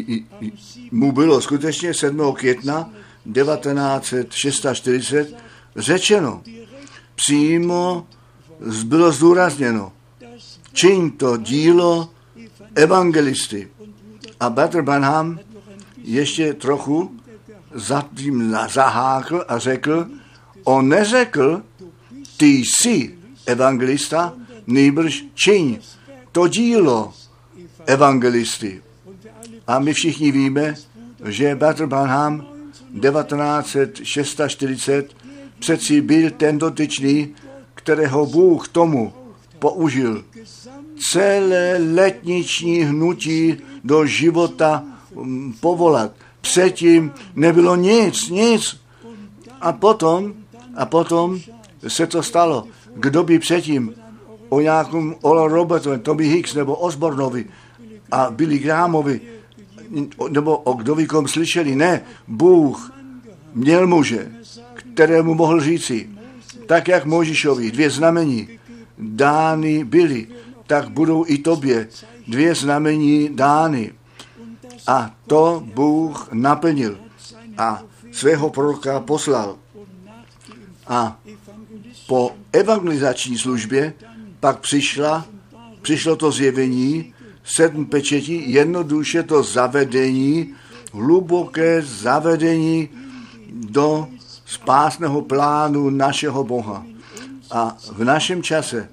mu bylo skutečně sedmého května devatenáct set čtyřicet šest řečeno. Přímo bylo zdůrazněno. Čiň to dílo evangelisty. A Brother Branham ještě trochu za tím zahákl a řekl, on neřekl, ty jsi evangelista, nýbrž čiň to dílo evangelisty. A my všichni víme, že Brother Branham devatenáct set čtyřicet šest přeci byl ten dotyčný, kterého Bůh tomu použil. Celé letniční hnutí do života povolat. Předtím nebylo nic, nic. A potom, a potom se to stalo. Kdo by předtím o nějakém Oral Robertovi, Tommy Hicks nebo Osbornovi a Billy Grahamovi, nebo o kdo vykom slyšeli, ne, Bůh měl muže, kterému mohl říci, tak jak Mojžíšovi dvě znamení dány byly, tak budou i tobě dvě znamení dány. A to Bůh naplnil a svého proroka poslal. A po evangelizační službě pak přišla, přišlo to zjevení, sedm pečetí, jednoduše to zavedení, hluboké zavedení do spásného plánu našeho Boha. A v našem čase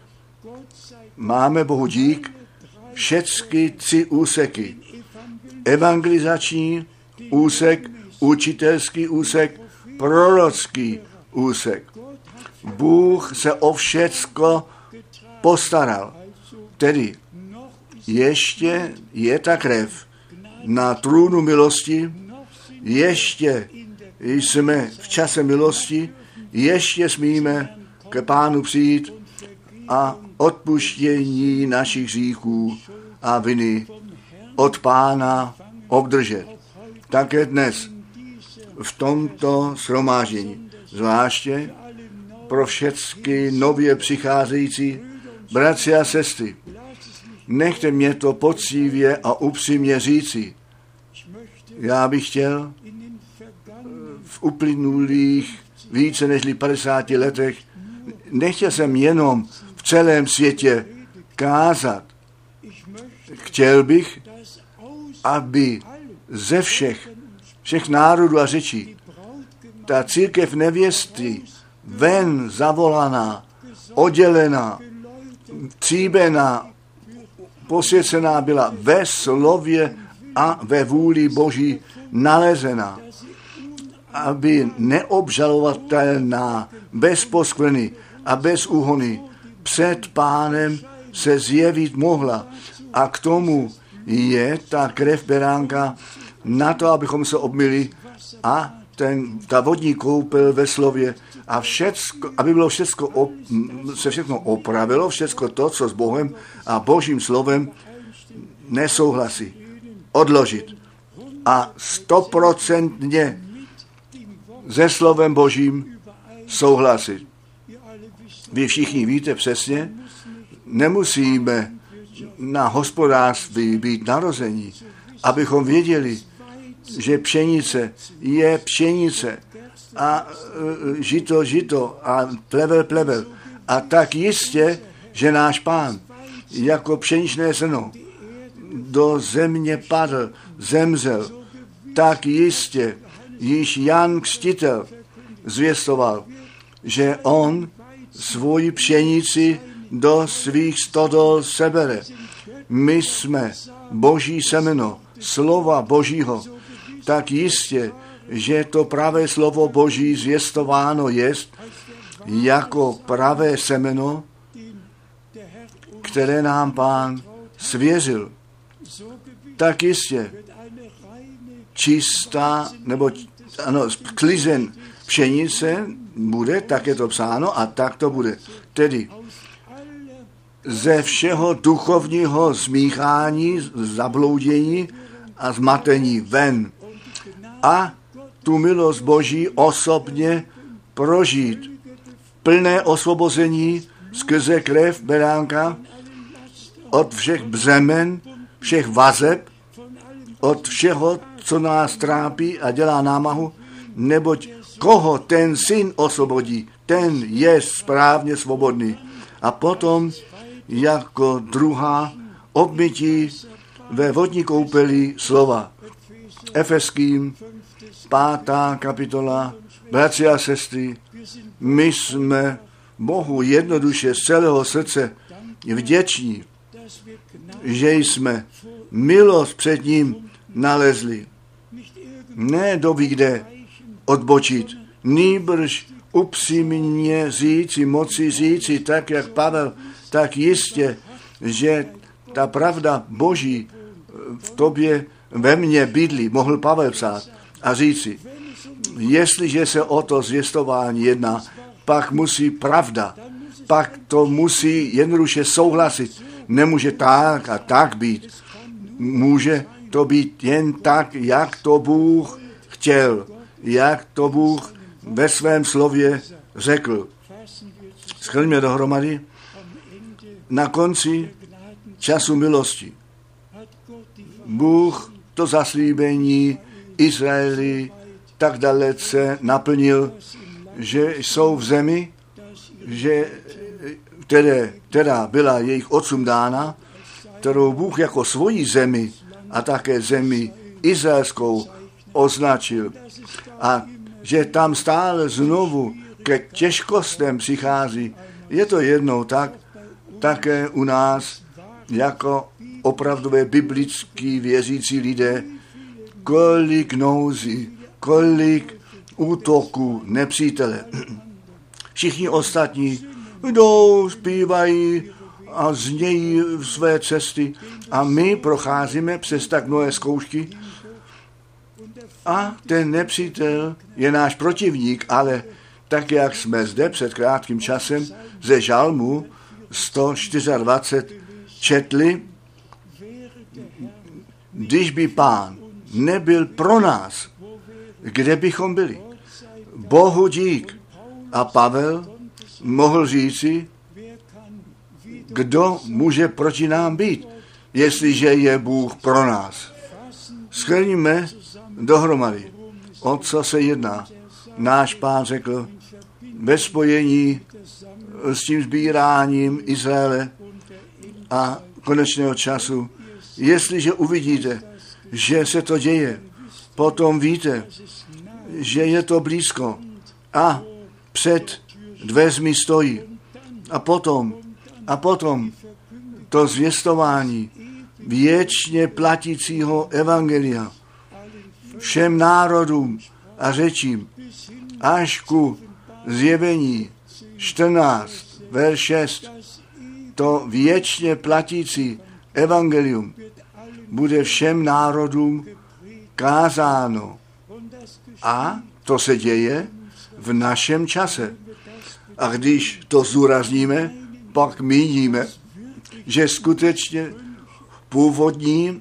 máme Bohu dík všechny tři úseky. Evangelizační úsek, učitelský úsek, prorocký úsek. Bůh se o všecko postaral. Tedy ještě je ta krev na trůnu milosti, ještě jsme v čase milosti, ještě smíme ke Pánu přijít a odpuštění našich hříchů a viny od Pána obdržet. Také dnes v tomto shromáždění, zvláště pro všechny nově přicházející bratři a sestry, nechte mě to poctivě a upřímně říci. Já bych chtěl v uplynulých více než padesáti letech, nechtěl jsem jenom v celém světě kázat. Chtěl bych, aby ze všech, všech národů a řečí, ta církev nevěsty, ven zavolaná, oddělená, tříbená, posvěcená byla ve slově a ve vůli Boží nalezená, aby neobžalovatelná, bez poskvrny a bez úhony před Pánem se zjevit mohla. A k tomu je ta krev beránka na to, abychom se obmyli a ten, ta vodní koupel ve slově a všecko, aby bylo všecko op, se všechno opravilo, všecko to, co s Bohem a Božím slovem nesouhlasí. Odložit. A stoprocentně se slovem Božím souhlasit. Vy všichni víte přesně, nemusíme na hospodářství být narození, abychom věděli, že pšenice je pšenice a žito, žito a plevel, plevel. A tak jistě, že náš Pán jako pšeničné zrno do země padl, zemřel, tak jistě již Jan Křtitel zvěstoval, že on svoji pšenici do svých stodol sebere. My jsme Boží semeno, slova Božího, tak jistě, že to pravé slovo Boží zvěstováno jest jako pravé semeno, které nám Pán svěřil. Tak jistě, čistá, nebo ano, sklizen pšenice bude, tak je to psáno a tak to bude. Tedy ze všeho duchovního zmíchání, zabloudění a zmatení ven. A tu milost Boží osobně prožít. Plné osvobození skrze krev beránka od všech břemen, všech vazeb, od všeho, co nás trápí a dělá námahu, neboť koho ten syn osvobodí, ten je správně svobodný. A potom jako druhá obmytí ve vodní koupeli slova. Efeským, pátá kapitola, bratři a sestry, my jsme Bohu jednoduše z celého srdce vděční, že jsme milost před ním nalezli. Ne doby kde odbočit, nýbrž upřímně říci, moci říci, tak jak Pavel, tak jistě, že ta pravda Boží v tobě, ve mně bydlí, mohl Pavel psát a říci, jestliže se o to zvěstování jedná, pak musí pravda, pak to musí jednoduše souhlasit. Nemůže tak a tak být. může to být jen tak, jak to Bůh chtěl, jak to Bůh ve svém slově řekl. Shrňme dohromady. Na konci času milosti Bůh to zaslíbení Izraeli tak dalece naplnil, že jsou v zemi, že, které, která byla jejich otcům dána, kterou Bůh jako svoji zemi a také zemi izraelskou označil. A že tam stále znovu ke těžkostem přichází. Je to jednou tak, také u nás jako opravdové biblický věřící lidé, kolik nouzí, kolik útoků nepřítele. Všichni ostatní jdou, zpívají a znějí své cesty a my procházíme přes tak mnohé zkoušky a ten nepřítel je náš protivník, ale tak, jak jsme zde před krátkým časem ze Žalmu sto dvacet čtyři četli, když by Pán nebyl pro nás, kde bychom byli? Bohu dík. A Pavel mohl říci, kdo může proti nám být, jestliže je Bůh pro nás. Shrníme dohromady, o co se jedná. Náš Pán řekl ve spojení s tím sbíráním Izraele a konečného času, jestliže uvidíte, že se to děje, potom víte, že je to blízko a před dveřmi stojí. A potom, a potom to zvěstování věčně platícího evangelia všem národům a řečím až ku zjevení čtrnáct, verš šest, to věčně platící evangelium bude všem národům kázáno. A to se děje v našem čase. A když to zdůrazníme, pak míníme, že skutečně původní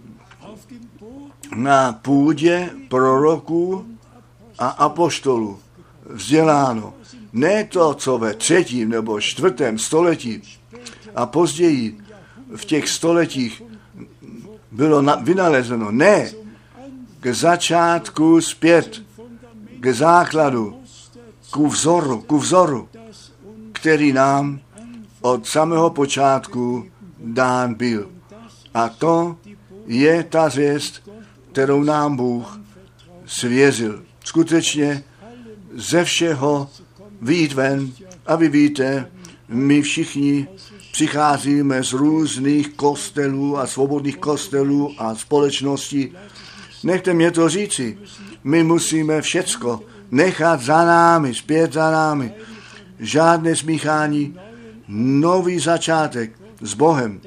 na půdě proroků a apoštolů vzděláno. Ne to, co ve třetím nebo čtvrtém století a později v těch stoletích bylo na, vynalezeno. Ne, k začátku zpět, k základu, ku vzoru, ku vzoru, který nám od samého počátku dán byl. A to je ta zvěst, kterou nám Bůh svěřil. Skutečně ze všeho vyjít ven. A vy víte, my všichni přicházíme z různých kostelů a svobodných kostelů a společností. Nechte mě to říci. My musíme všecko nechat za námi, zpět za námi. Žádné smíchání, nový začátek s Bohem.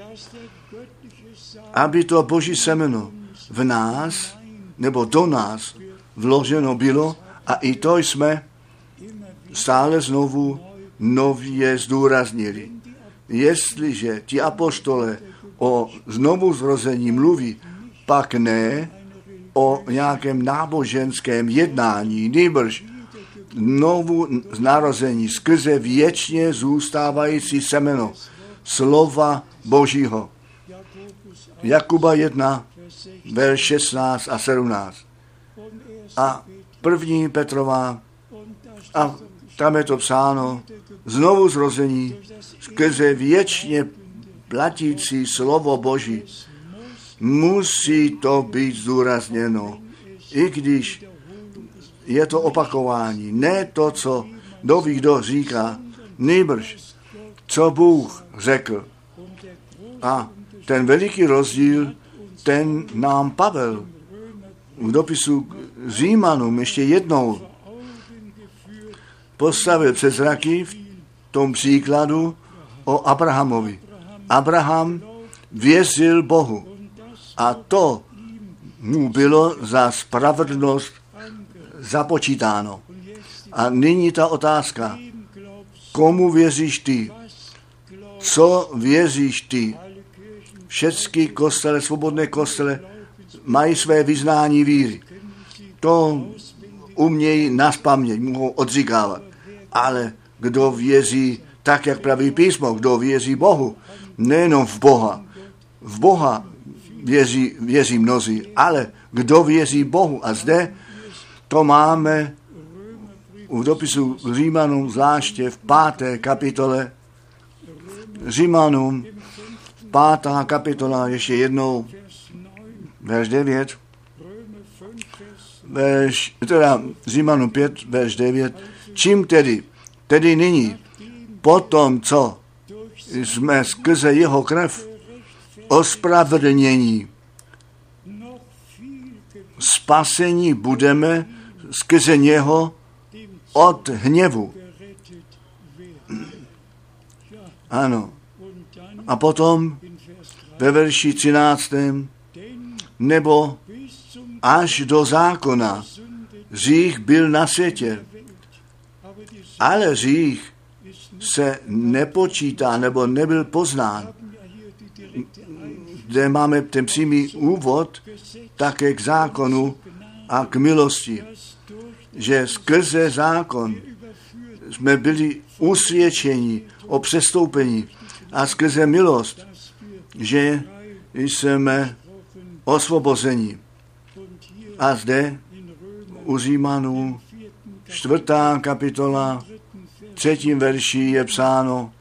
Aby to Boží semeno v nás, nebo do nás vloženo bylo a i to jsme stále znovu nově zdůraznili. Jestliže ti apoštole o znovuzrození mluví, pak ne o nějakém náboženském jednání, nýbrž znovu narození skrze věčně zůstávající semeno slova Božího. Jakuba jedna, verš šestnáct a sedmnáct. A první Petrová, a tam je to psáno, znovu zrození skrze věčně platící slovo Boží. Musí to být zdůrazněno, i když je to opakování. Ne to, co doví kdo říká, nýbrž, co Bůh řekl. A ten veliký rozdíl, ten nám Pavel v dopisu k Římanům ještě jednou postavil před zraky v tom příkladu o Abrahamovi. Abraham věřil Bohu a to mu bylo za spravedlnost započítáno. A nyní ta otázka, komu věříš ty? Co věříš ty? Všechny kostele, svobodné kostele mají své vyznání víry. To umějí nazpaměť, mohou odříkávat. Ale kdo věří tak, jak praví písmo, kdo věří Bohu, nejenom v Boha, v Boha věří, věří mnozí, ale kdo věří Bohu. A zde to máme v dopisu Římanům, zvláště v páté kapitole. Římanům, pátá kapitola, ještě jednou, verš devět. Verš, teda Římanům pět, verš devět. Čím tedy, tedy nyní, po tom, co jsme skrze jeho krev ospravedlnění, spasení budeme skrze něho od hněvu. Ano. A potom ve verši třináctém nebo až do zákona hřích byl na světě, ale hřích se nepočítá nebo nebyl poznán. Kde máme ten přímý úvod také k zákonu a k milosti, že skrze zákon jsme byli usvědčeni o přestoupení a skrze milost, že jsme osvobozeni. A zde u Římanů čtvrtá kapitola, třetím verši je psáno,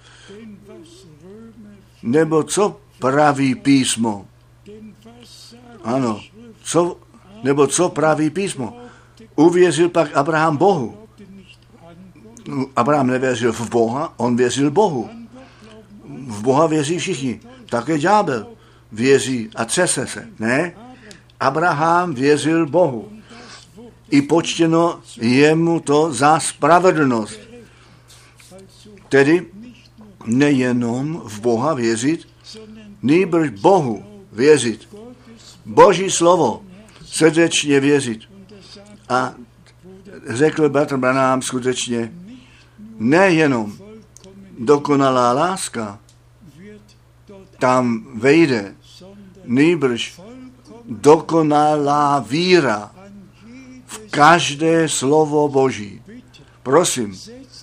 nebo co praví písmo? Ano, co, nebo co praví písmo? Uvěřil pak Abraham Bohu. Abraham nevěřil v Boha, on věřil Bohu. V Boha věří všichni. Také ďábel věří a třese se. Ne? Abraham věřil Bohu. I počtěno jemu to za spravedlnost. Tedy nejenom v Boha věřit, nýbrž Bohu věřit. Boží slovo srdečně věřit. A řekl bratr Branham skutečně, nejenom dokonalá láska tam vejde, nýbrž dokonalá víra v každé slovo Boží. Prosím,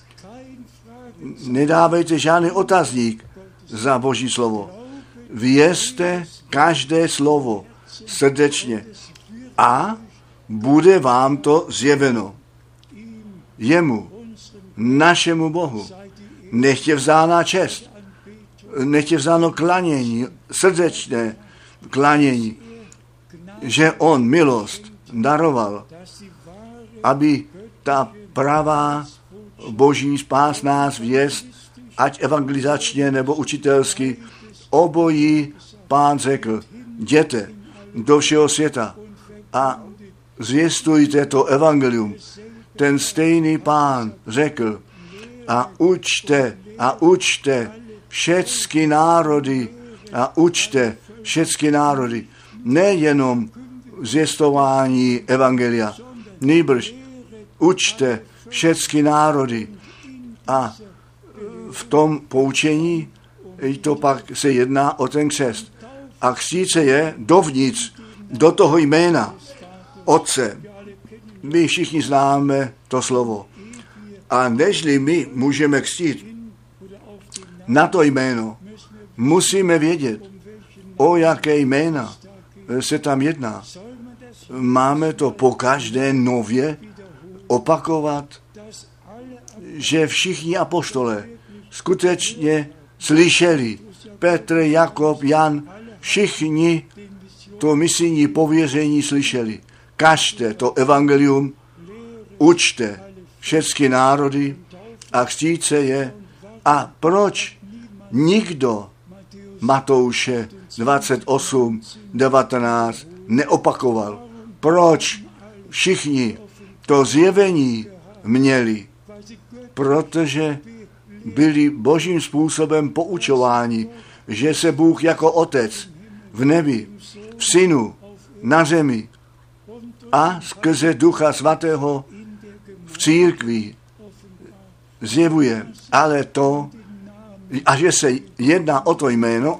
nedávejte žádný otazník za Boží slovo. Věřte každé slovo srdečně a bude vám to zjeveno. Jemu, našemu Bohu, nechtě vzána čest, nechtě vzáno klanění, srdečné klanění, že on milost daroval, aby ta pravá Boží spásná zvěst, ať evangelizačně nebo učitelsky, obojí Pán řekl, jděte do všeho světa a zvěstujte to evangelium. Ten stejný Pán řekl, a učte, a učte všechny národy, a učte všechny národy, nejenom zvěstování evangelia, nýbrž učte všechny národy. A v tom poučení to pak se jedná o ten křest. A křtít se je dovnitř, do toho jména Otce. My všichni známe to slovo. A nežli my můžeme křtít na to jméno, musíme vědět, o jaké jména se tam jedná. Máme to po každé nově opakovat, že všichni apoštole skutečně slyšeli, Petr, Jakob, Jan, všichni to misijní pověření slyšeli. Kažte to evangelium, učte všechny národy a křtít se je. A proč nikdo Matouše dvacet osm, devatenáct neopakoval? Proč všichni to zjevení měli? Protože byli božím způsobem poučováni, že se Bůh jako Otec v nebi, v Synu, na zemi a skrze Ducha Svatého v církvi zjevuje. Ale to, a že se jedná o to jméno a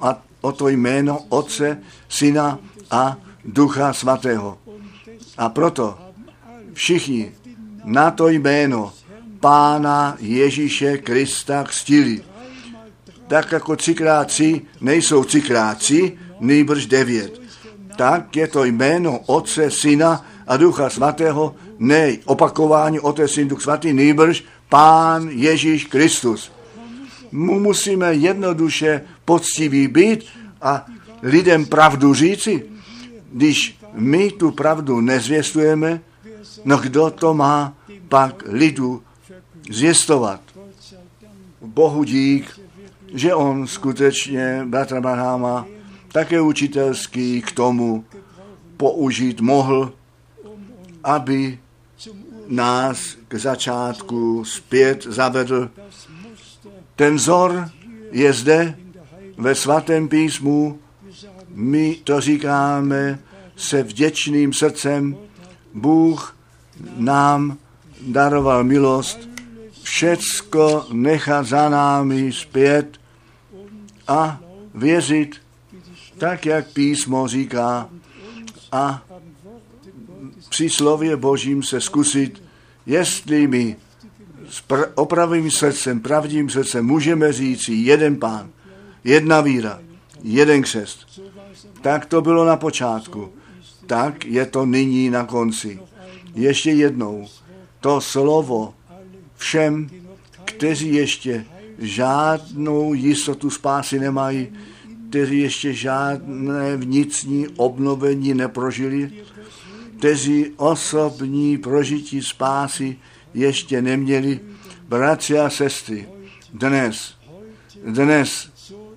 o to jméno Otce, Syna a Ducha Svatého. A proto všichni na to jméno Pána Ježíše Krista křtili. Tak jako třikrát tři nejsou třikrát tři, nýbrž devět. Tak je to jméno Otce, Syna a Ducha Svatého, ne opakování Otec, Syn, Duch Svatý, nýbrž Pán Ježíš Kristus. Mu musíme jednoduše poctiví být a lidem pravdu říci. Když my tu pravdu nezvěstujeme, no kdo to má pak lidu zvěstovat? Bohu dík, že on skutečně bratra Branhama také učitelský k tomu použít mohl, aby nás k začátku zpět zavedl. Ten vzor je zde ve svatém písmu, my to říkáme se vděčným srdcem. Bůh nám daroval milost, všecko nechat za námi zpět a věřit, tak jak písmo říká, a při slově Božím se zkusit, jestli my s pr- opravným srdcem, pravdivým srdcem můžeme říct jeden Pán, jedna víra, jeden křest. Tak to bylo na počátku, tak je to nyní na konci. Ještě jednou, to slovo všem, kteří ještě žádnou jistotu spásy nemají, kteří ještě žádné vnitřní obnovení neprožili, kteří osobní prožití spásy ještě neměli. Bratři a sestry, dnes, dnes,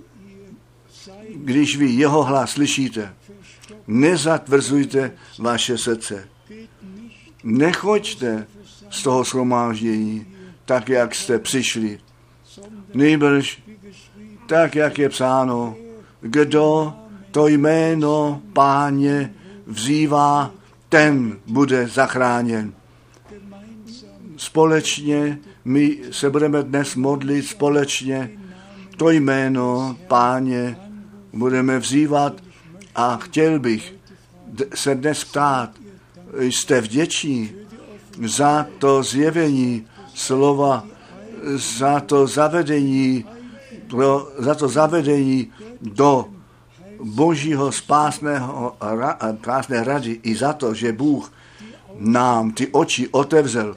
když vy jeho hlas slyšíte, nezatvrzujte vaše srdce. Nechoďte z toho shromáždění tak, jak jste přišli. Nýbrž tak, jak je psáno, kdo to jméno Páně vzývá, ten bude zachráněn. Společně my se budeme dnes modlit, společně to jméno Páně budeme vzývat a chtěl bych se dnes ptát, jste vděční za to zjevení slova, za to zavedení, pro, za to zavedení do Božího spásného, spásné rady i za to, že Bůh nám ty oči otevřel,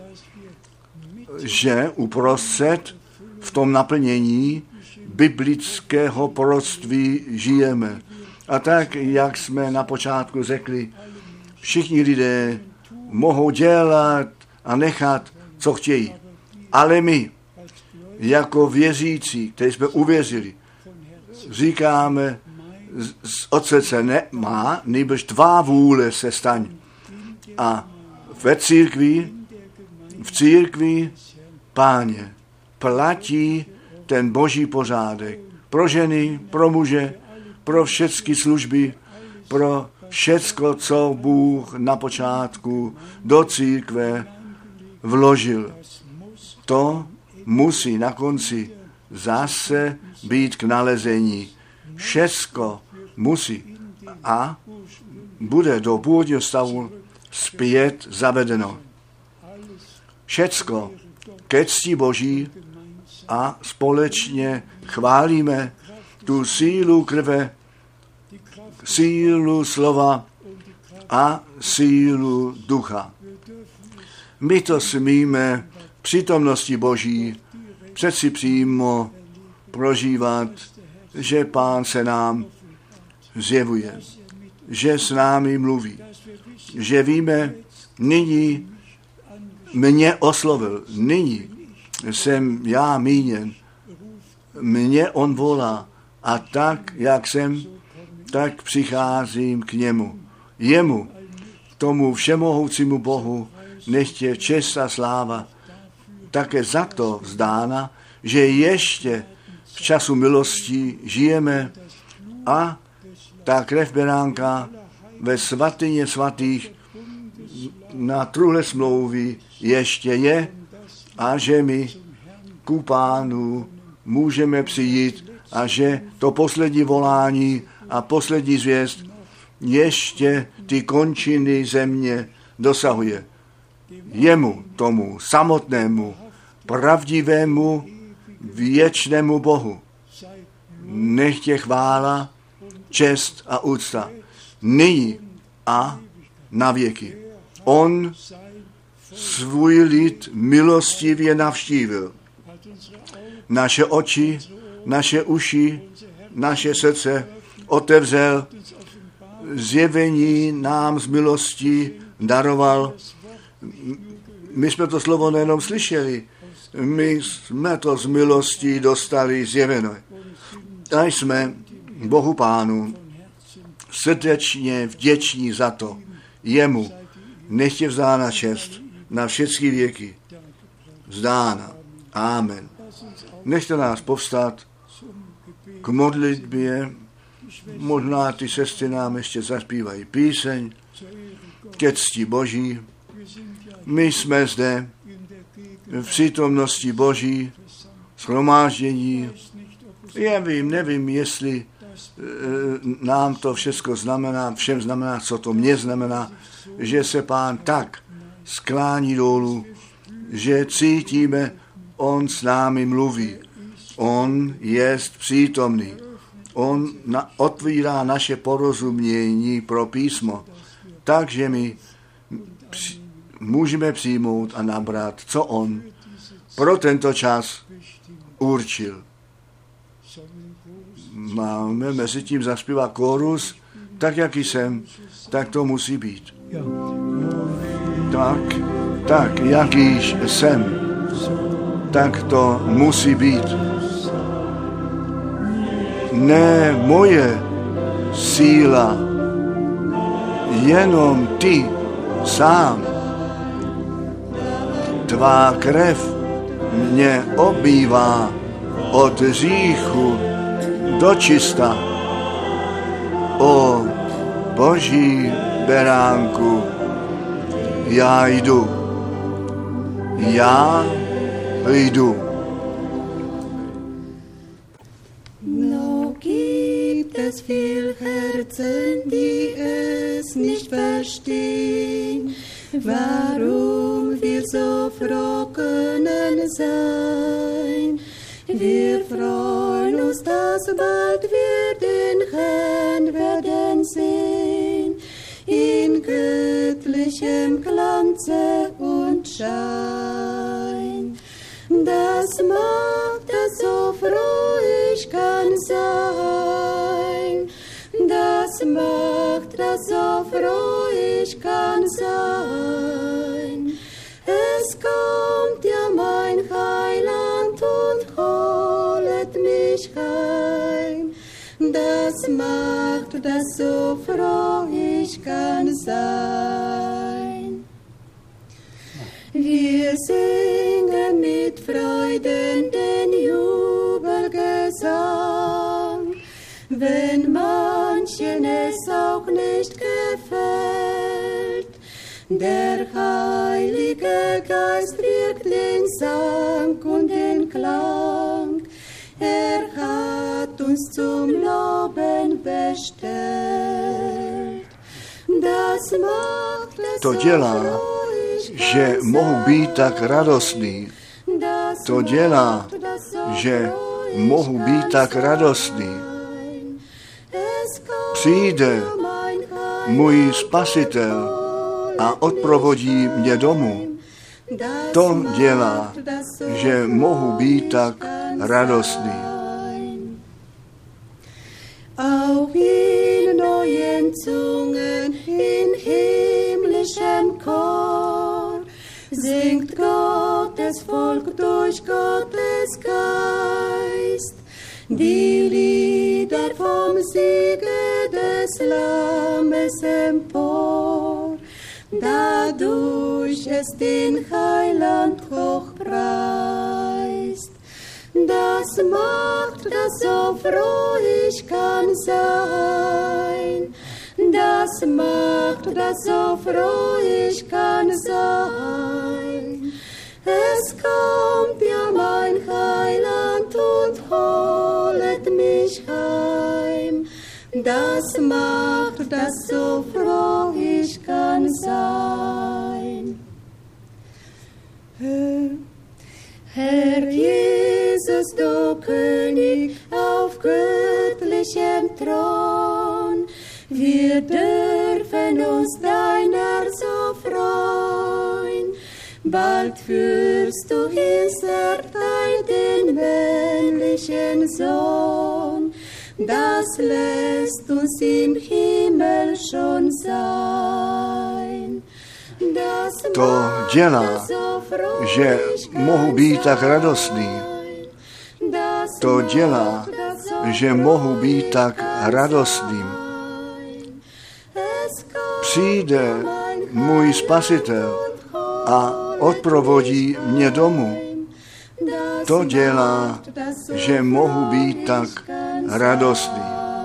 že uprostřed v tom naplnění biblického proroctví žijeme. A tak, jak jsme na počátku řekli, všichni lidé mohou dělat a nechat, co chtějí. Ale my, jako věřící, kteří jsme uvěřili, říkáme, od srdce nemá, nýbrž tvá vůle se staň. A ve církvi, v církvi, Páně, platí ten boží pořádek pro ženy, pro muže, pro všechny služby, pro všecko, co Bůh na počátku do církve vložil. To musí na konci zase být k nalezení. Všecko musí a bude do původního stavu zpět zavedeno. Všecko ke cti Boží a společně chválíme tu sílu krve, sílu slova a sílu ducha. My to smíme v přítomnosti Boží přeci přímo prožívat, že Pán se nám zjevuje, že s námi mluví, že víme, nyní mě oslovil, nyní jsem já míněn, mě on volá a tak, jak jsem, tak přicházím k němu. Jemu, tomu všemohoucímu Bohu, nechtě čest a sláva, také za to vzdána, že ještě v času milosti žijeme a ta krev beránka ve svatyně svatých na truhle smlouvy ještě je a že my ku Pánu můžeme přijít a že to poslední volání a poslední zvěst ještě ty končiny země dosahuje. Jemu, tomu samotnému, pravdivému, věčnému Bohu. Nech je chvála, čest a úcta. Nyní a na věky. On svůj lid milostivě navštívil. Naše oči, naše uši, naše srdce otevřel, zjevení nám z milosti daroval. My jsme to slovo nejenom slyšeli, my jsme to z milosti dostali zjeveno. A jsme Bohu Pánu srdečně vděční za to. Jemu nech je vzána čest na všechny věky. Vzdána. Amen. Nechte nás povstat k modlitbě. Možná ty sestry nám ještě zaspívají píseň ke cti Boží. My jsme zde v přítomnosti Boží, shromáždění. Já vím, nevím, jestli e, nám to všechno znamená, všem znamená, co to mě znamená, že se Pán tak sklání dolů, že cítíme, on s námi mluví. On je přítomný. On na, otvírá naše porozumění pro písmo, takže my při, můžeme přijmout a nabrat, co on pro tento čas určil. Máme mezi tím zaspívat kórus, tak jak jsem, tak to musí být. Tak, tak, jakýž jsem, tak to musí být. Ne moje síla, jenom ty sám. Tvá krev mě obývá od hříchu do čista. O Boží beránku, já jdu, já jdu. Noch gibt es viel Herzen, die es nicht verstehen, warum wir so froh können sein. Wir freuen uns, dass bald wir den Herrn werden sehen, in göttlichem Glanze und Schein. Das macht, dass so froh ich kann sein. Das macht, dass so froh ich kann sein. Es kommt ja mein Heiland und holet mich heim. Das macht, dass so froh ich kann sein. Wir singen mit Freuden den Jubelgesang, wenn manchen es auch nicht gefällt. Der Heilige Geist wirkt den Sang und den Klang. Er hat uns zum Loben bestellt. Das macht es To dělá, že mohu být tak radostný. To dělá, že mohu být tak radostný. Přijde můj Spasitel a odprovodí mě domů. To dělá, že mohu být tak radostný. Auch in neuen Zungen, in himmlischem Chor, singt Gottes Volk durch Gottes Geist, die Lieder vom Siege des Lammes empor, dadurch es den Heiland hochpreist. Das macht, dass so froh ich kann sein. Das macht, dass so froh ich kann sein. Es kommt ja mein Heiland und holet mich das macht, dass so froh ich kann sein. Herr, Herr Jesus, du König auf göttlichem Thron, wir dürfen uns deiner so freuen. Bald führst du Israel den männlichen Sohn, das lässt uns im Himmel schon sein. To dělá, že mohu být tak radostný. To dělá, že mohu být tak radostným. Přijde můj Spasitel a odprovodí mě domů. To dělá, že mohu být tak radostný.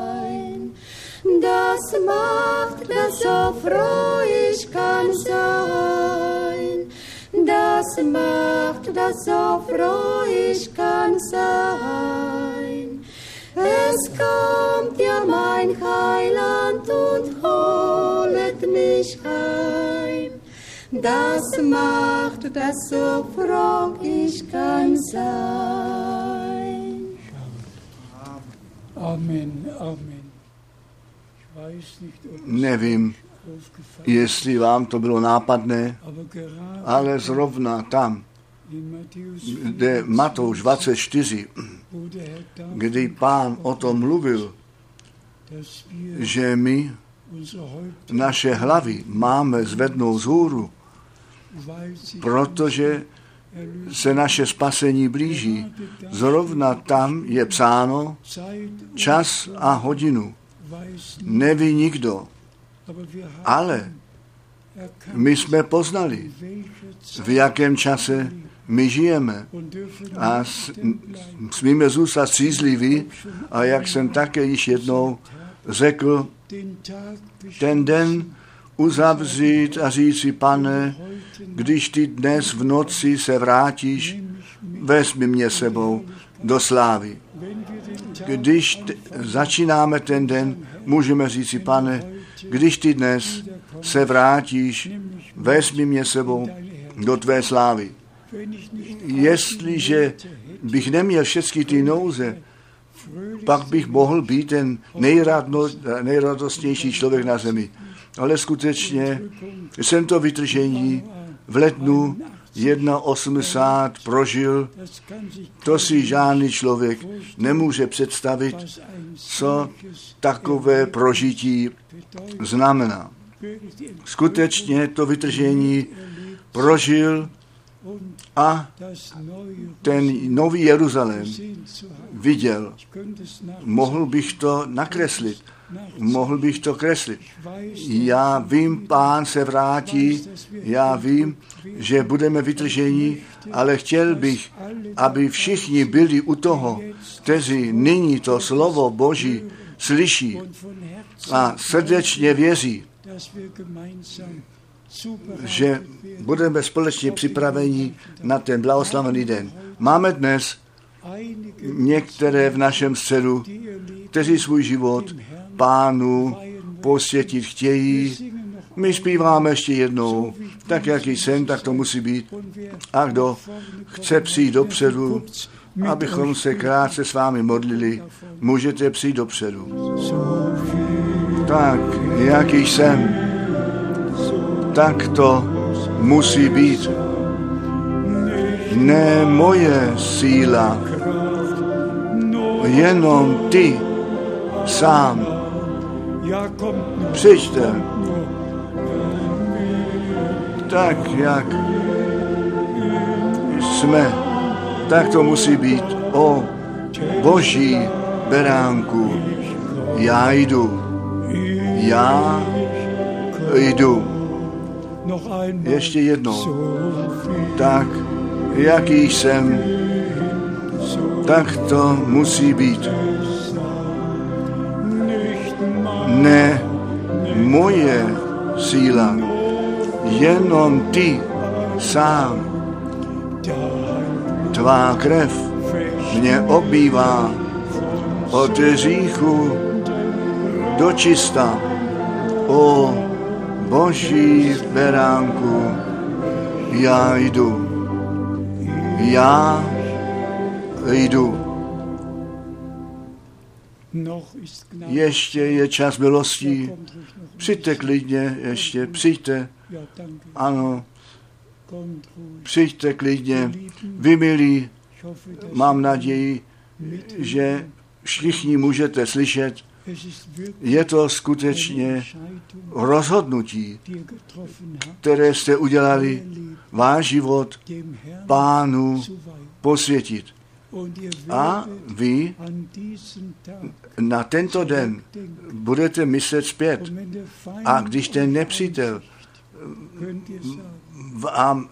Das macht, dass so froh ich kann sein. Das macht, dass so froh ich kann sein. Es kommt ja mein Heiland und holet mich heim. Das macht, dass so froh ich kann sein. Amen, amen. Nevím, jestli vám to bylo nápadné, ale zrovna tam, kde Matouš dvacet čtyři, kdy Pán o tom mluvil, že my naše hlavy máme zvednout vzhůru, protože se naše spasení blíží. Zrovna tam je psáno čas a hodinu. Neví nikdo, ale my jsme poznali, v jakém čase my žijeme a smíme zůstat střízliví a jak jsem také již jednou řekl, ten den uzavřít a říci, Pane, když ty dnes v noci se vrátíš, vezmi mě sebou do slávy. Když t- začínáme ten den, můžeme říci, Pane, když ty dnes se vrátíš, vezmi mě sebou do tvé slávy. Jestliže bych neměl všechny ty nouze, pak bych mohl být ten nejradno, nejradostnější člověk na zemi. Ale skutečně jsem to vytržení v lednu osmdesát jedna prožil, to si žádný člověk nemůže představit, co takové prožití znamená. Skutečně to vytržení prožil a ten nový Jeruzalém viděl. Mohl bych to nakreslit. Mohl bych to kreslit. Já vím, Pán se vrátí, já vím, že budeme vytrženi, ale chtěl bych, aby všichni byli u toho, kteří nyní to slovo Boží slyší a srdečně věří, že budeme společně připraveni na ten blahoslavený den. Máme dnes některé v našem středu, kteří svůj život Pánu posvětit chtějí. My zpíváme ještě jednou, tak jak jsem, tak to musí být. A kdo chce přijít dopředu, abychom se krátce s vámi modlili, můžete přijít dopředu. Tak, jaký jsem, tak to musí být. Ne moje síla, jenom ty sám. Přijďte. Tak, jak jsme, tak to musí být. O Boží beránku, já jdu. Já jdu. Ještě jednou. Tak, jaký jsem, tak to musí být. Ne moje síla, jenom ty sám. Tvá krev mě obývá od hříchu dočista. O Boží beránku, já jdu. Já jdu. Ještě je čas milostí. Přijďte klidně, ještě přijďte. Ano, přijďte klidně. Vy milí, mám naději, že všichni můžete slyšet. Je to skutečně rozhodnutí, které jste udělali, váš život Pánu posvětit. A vy na tento den budete myslet zpět. A když ten nepřítel vám,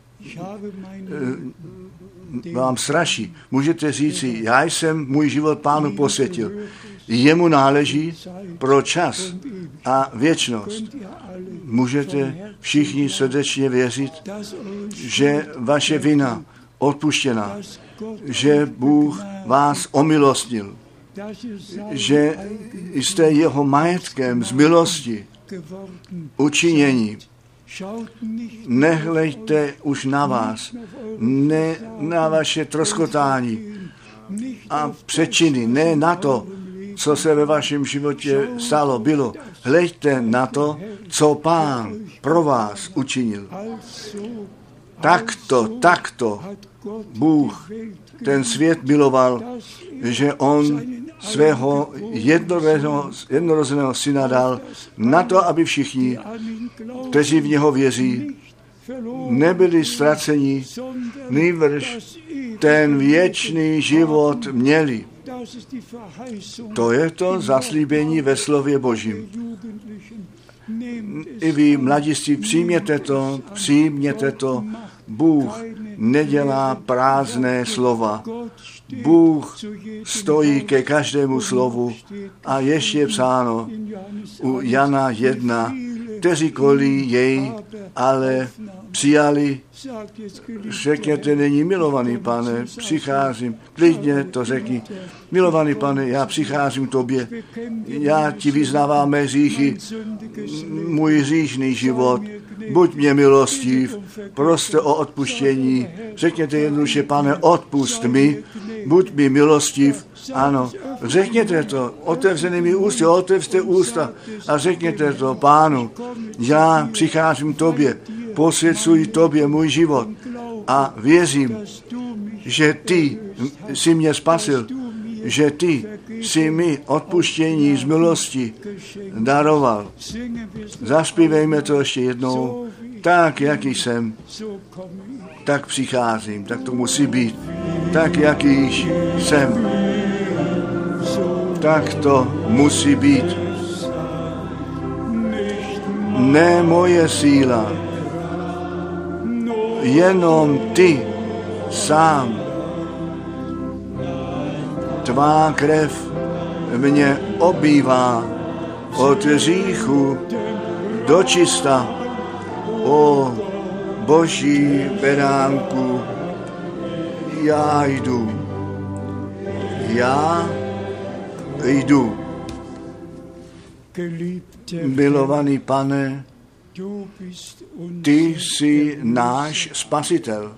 vám straší, můžete říci, já jsem můj život Pánu posvětil. Jemu náleží pro čas a věčnost. Můžete všichni srdečně věřit, že vaše vina odpuštěna, že Bůh vás omilostnil, že jste jeho majetkem z milosti učinění. Nehleďte už na vás, ne na vaše troskotání a přečiny, ne na to, co se ve vašem životě stalo, bylo. Hleďte na to, co Pán pro vás učinil. Takto, takto Bůh ten svět miloval, že on svého jednorozeného, jednorozeného syna dal na to, aby všichni, kteří v něho věří, nebyli ztraceni, nýbrž ten věčný život měli. To je to zaslíbení ve slově Božím. I vy, mladiství, přijměte to, přijměte to. Bůh nedělá prázdné slova. Bůh stojí ke každému slovu a ještě je psáno u Jana jedna, kteří kolí jej, ale přijali. Řekněte, není milovaný pane, přicházím, klidně to řekni. Milovaný pane, já přicházím k tobě, já ti vyznávám mé hříchy, můj hříšný život, buď mě milostiv, proste o odpuštění. Řekněte jednoduše, pane, odpust mi, buď mi milostiv. Ano, řekněte to otevřenými ústy, otevřte ústa a řekněte to Pánu, já přicházím k tobě, posvěcuji tobě můj život a věřím, že ty jsi mě spasil, že ty jsi mi odpuštění z milosti daroval. Zaspívejme to ještě jednou. Tak, jaký jsem, tak přicházím, tak to musí být. Tak, jaký jsem, tak to musí být. Ne moje síla, jenom ty sám. Tvá krev mě obývá od hříchu do čista. O Boží beránku, já jdu, já jdu. Milovaný pane, ty jsi náš spasitel.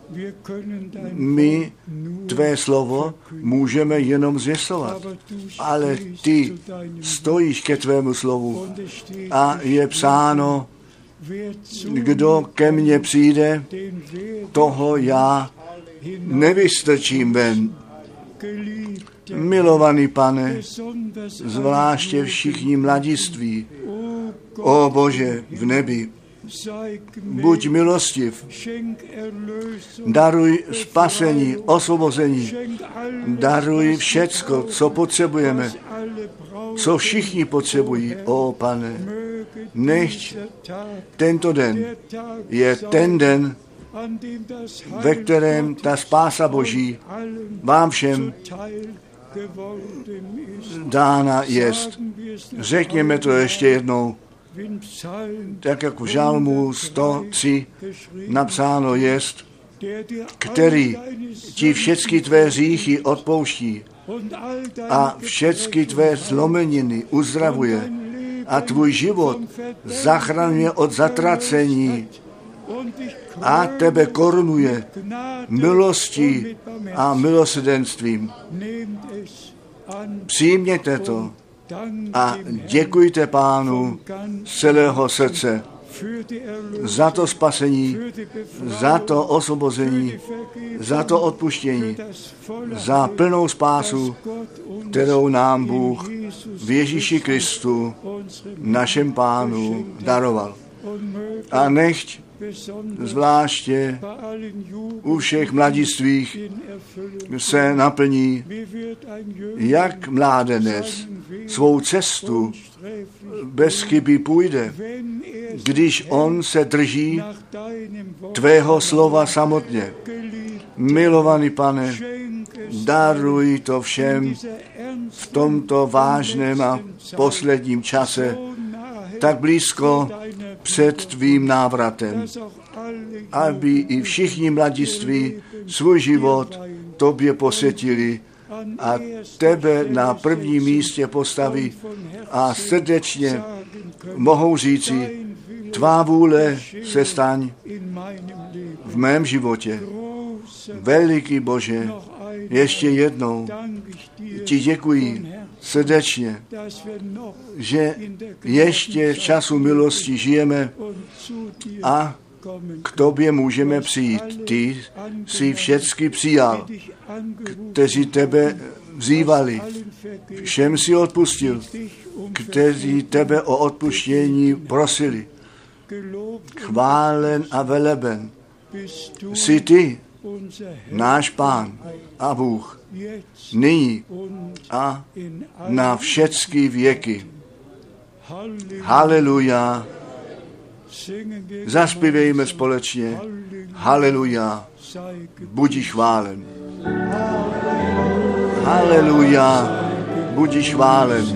My tvé slovo můžeme jenom zvěstovat, ale ty stojíš ke tvému slovu a je psáno, kdo ke mně přijde, toho já nevystrčím ven. Milovaný pane, zvláště všichni mladiství, o Bože v nebi, buď milostiv, daruj spasení, osvobození, daruj všecko, co potřebujeme, co všichni potřebují, o pane. Nechť tento den je ten den, ve kterém ta spása Boží vám všem dána jest. Řekněme to ještě jednou. Tak jako v žalmu sto tři napsáno jest, který ti všechny tvé hříchy odpouští a všechny tvé zlomeniny uzdravuje a tvůj život zachraňuje od zatracení a tebe korunuje milostí a milosrdenstvím. Přijměte to a děkujte Pánu z celého srdce za to spasení, za to osvobození, za to odpuštění, za plnou spásu, kterou nám Bůh v Ježíši Kristu, našem Pánu, daroval. A nechť zvláště u všech mladistvých se naplní, jak mládenec svou cestu bez chyby půjde, když on se drží tvého slova samotně. Milovaný Pane, daruj to všem v tomto vážném a posledním čase, tak blízko před tvým návratem, aby i všichni mladiství svůj život tobě posvětili a tebe na prvním místě postaví a srdečně mohou říci, tvá vůle se staň v mém životě. Veliký Bože, ještě jednou ti děkuji srdečně, že ještě v času milosti žijeme a k tobě můžeme přijít. Ty jsi všecky přijal, kteří tebe vzývali. Všem si odpustil, kteří tebe o odpuštění prosili. Chválen a veleben jsi ty, náš Pán a Bůh, nyní a na všechny věky. Haleluja. Zaspívejme společně. Haleluja. Budiš chválen. Haleluja. Budiš chválen.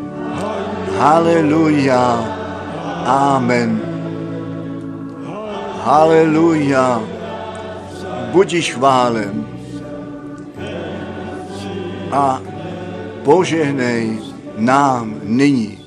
Haleluja. Amen. Haleluja. Budiš chválen. A požehnej nám nyní.